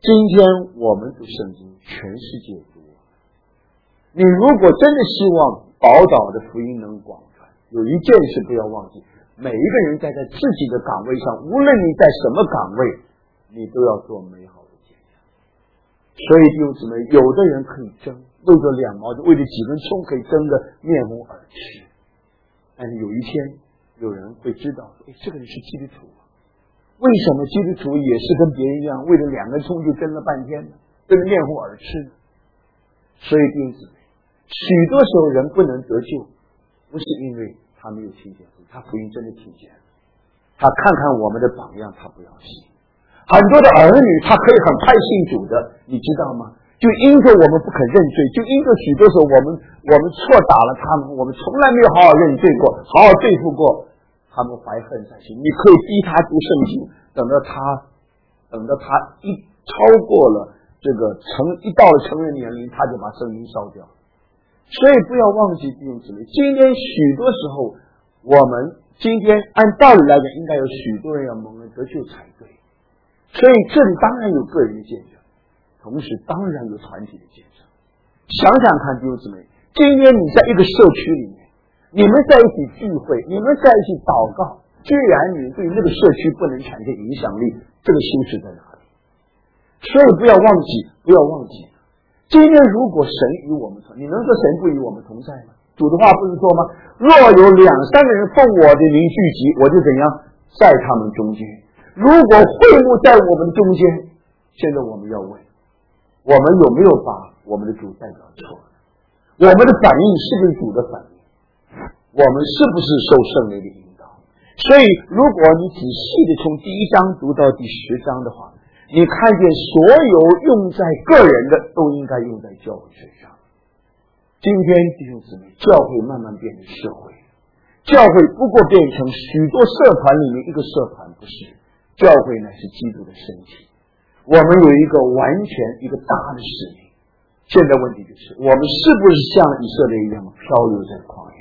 今天我们读圣经，全世界读。你如果真的希望宝岛的福音能广传，有一件事不要忘记，每一个人在他自己的岗位上，无论你在什么岗位，你都要做美好的见证。所以弟兄姊妹，有的人可以争，为着两毛，为了几根葱可以争得面红耳赤，但是有一天有人会知道，哎，这个人是基督徒，为什么基督徒也是跟别人一样，为了两根葱就争了半天呢？争得面红耳赤呢？所以弟兄姊妹，许多时候人不能得救，不是因为他没有听见福音，他福音真的听见了，他看看我们的榜样，他不要信。很多的儿女他可以很快信主的，你知道吗？就因着我们不肯认罪，就因着许多时候我们我们错打了他们，我们从来没有好好认罪过，好好对付过，他们怀恨在心。你可以逼他读圣经，等到他等到他一超过了这个成一到了成人年龄，他就把圣经烧掉。所以不要忘记弟兄姊妹，今天许多时候我们今天按道理来讲，应该有许多人要蒙恩得救才对。所以这里当然有个人的见证，同时当然有团体的见证。想想看弟兄姊妹，今天你在一个社区里面，你们在一起聚会，你们在一起祷告，居然你对那个社区不能产生影响力，这个羞耻在哪里？所以不要忘记，不要忘记，今天如果神与我们同，你能说神不与我们同在吗？主的话不是说吗？若有两三个人奉我的名聚集，我就怎样在他们中间。如果会幕在我们中间，现在我们要问，我们有没有把我们的主代表错了？我们的反应是不是主的反应？我们是不是受圣灵的引导？所以如果你仔细的从第一章读到第十章的话，你看见所有用在个人的都应该用在教会身上。今天弟兄姊妹，教会慢慢变成社会，教会不过变成许多社团里面一个社团，不是，教会乃是基督的身体。我们有一个完全一个大的使命。现在问题就是，我们是不是像以色列一样漂流在旷野？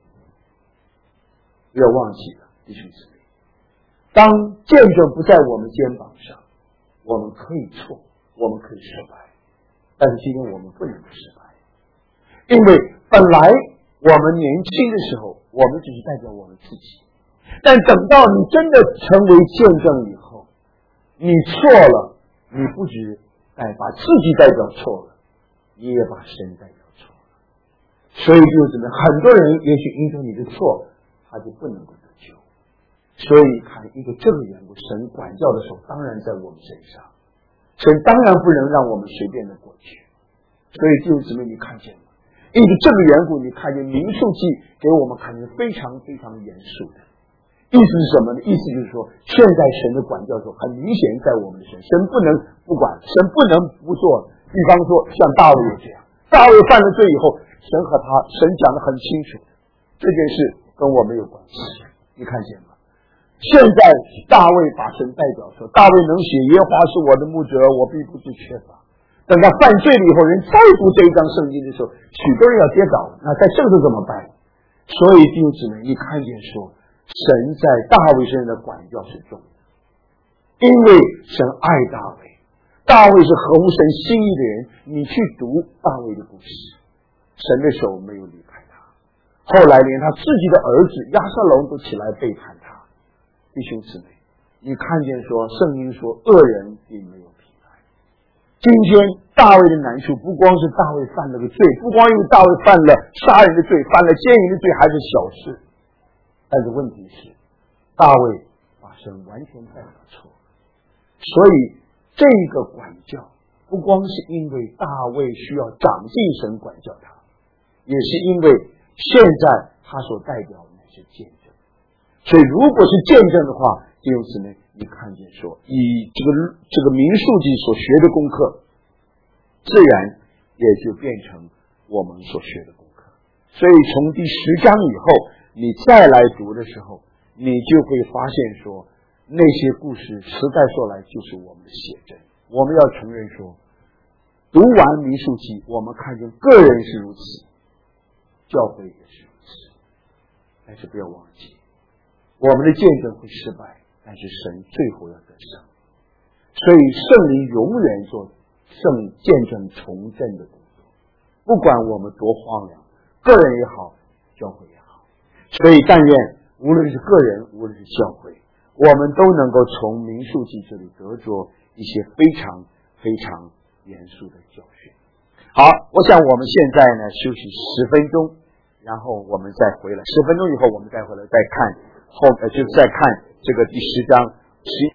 不要忘记了，弟兄姊妹，当见证不在我们肩膀上，我们可以错，我们可以失败，但是今天我们不能不失败，因为本来我们年轻的时候，我们只是代表我们自己，但等到你真的成为见证以后，你错了，你不只哎把自己代表错了，你也把神代表错了。所以就怎么，很多人也许因着你的错，他就不能够得救。所以看一个这个缘故，神管教的手当然在我们身上，神当然不能让我们随便的过去。所以弟兄姊妹，你看见吗？因为这个缘故，你看见民数记给我们看见非常非常严肃的意思是什么呢？意思就是说，现在神的管教手很明显在我们的身，神不能不管，神不能不做。比方说像大卫这样，大卫犯了罪以后，神和他神讲得很清楚，这件事跟我没有关系，你看见吗？现在大卫把神代表说，大卫能写耶和华是我的牧者，我必不致缺乏。等到犯罪了以后，人再读这一章圣经的时候，许多人要跌倒，那在这个时候怎么办？所以弟兄姊妹，你看见说，神在大卫身上的管教是重的，因为神爱大卫，大卫是合乎神心意的人。你去读大卫的故事，神的手没有离开他，后来连他自己的儿子押沙龙都起来背叛他。弟兄姊妹，你看见说圣经说恶人并没有平安。今天大卫的难处不光是大卫犯了个罪，不光因为大卫犯了杀人的罪，犯了奸淫的罪还是小事，但是问题是大卫把神完全代表错了。所以这个管教不光是因为大卫需要长进神管教他，也是因为现在他所代表的是见证。所以如果是见证的话，弟兄姊妹，你看见说以这个这个民数记所学的功课，自然也就变成我们所学的功课。所以从第十章以后，你再来读的时候，你就会发现说那些故事实在说来就是我们的写真。我们要承认说，读完民数记，我们看见个人是如此，教会也是如此，但是不要忘记，我们的见证会失败，但是神最后要得胜。 所以圣灵永远做圣见证重振的工作，不管我们多荒凉，个人也好，教会也好。所以但愿无论是个人，无论是教会，我们都能够从民数记这里得着一些非常非常严肃的教训。好，我想我们现在呢休息十分钟，然后我们再回来。十分钟以后我们再回来再看后呃，就再看这个第十章十。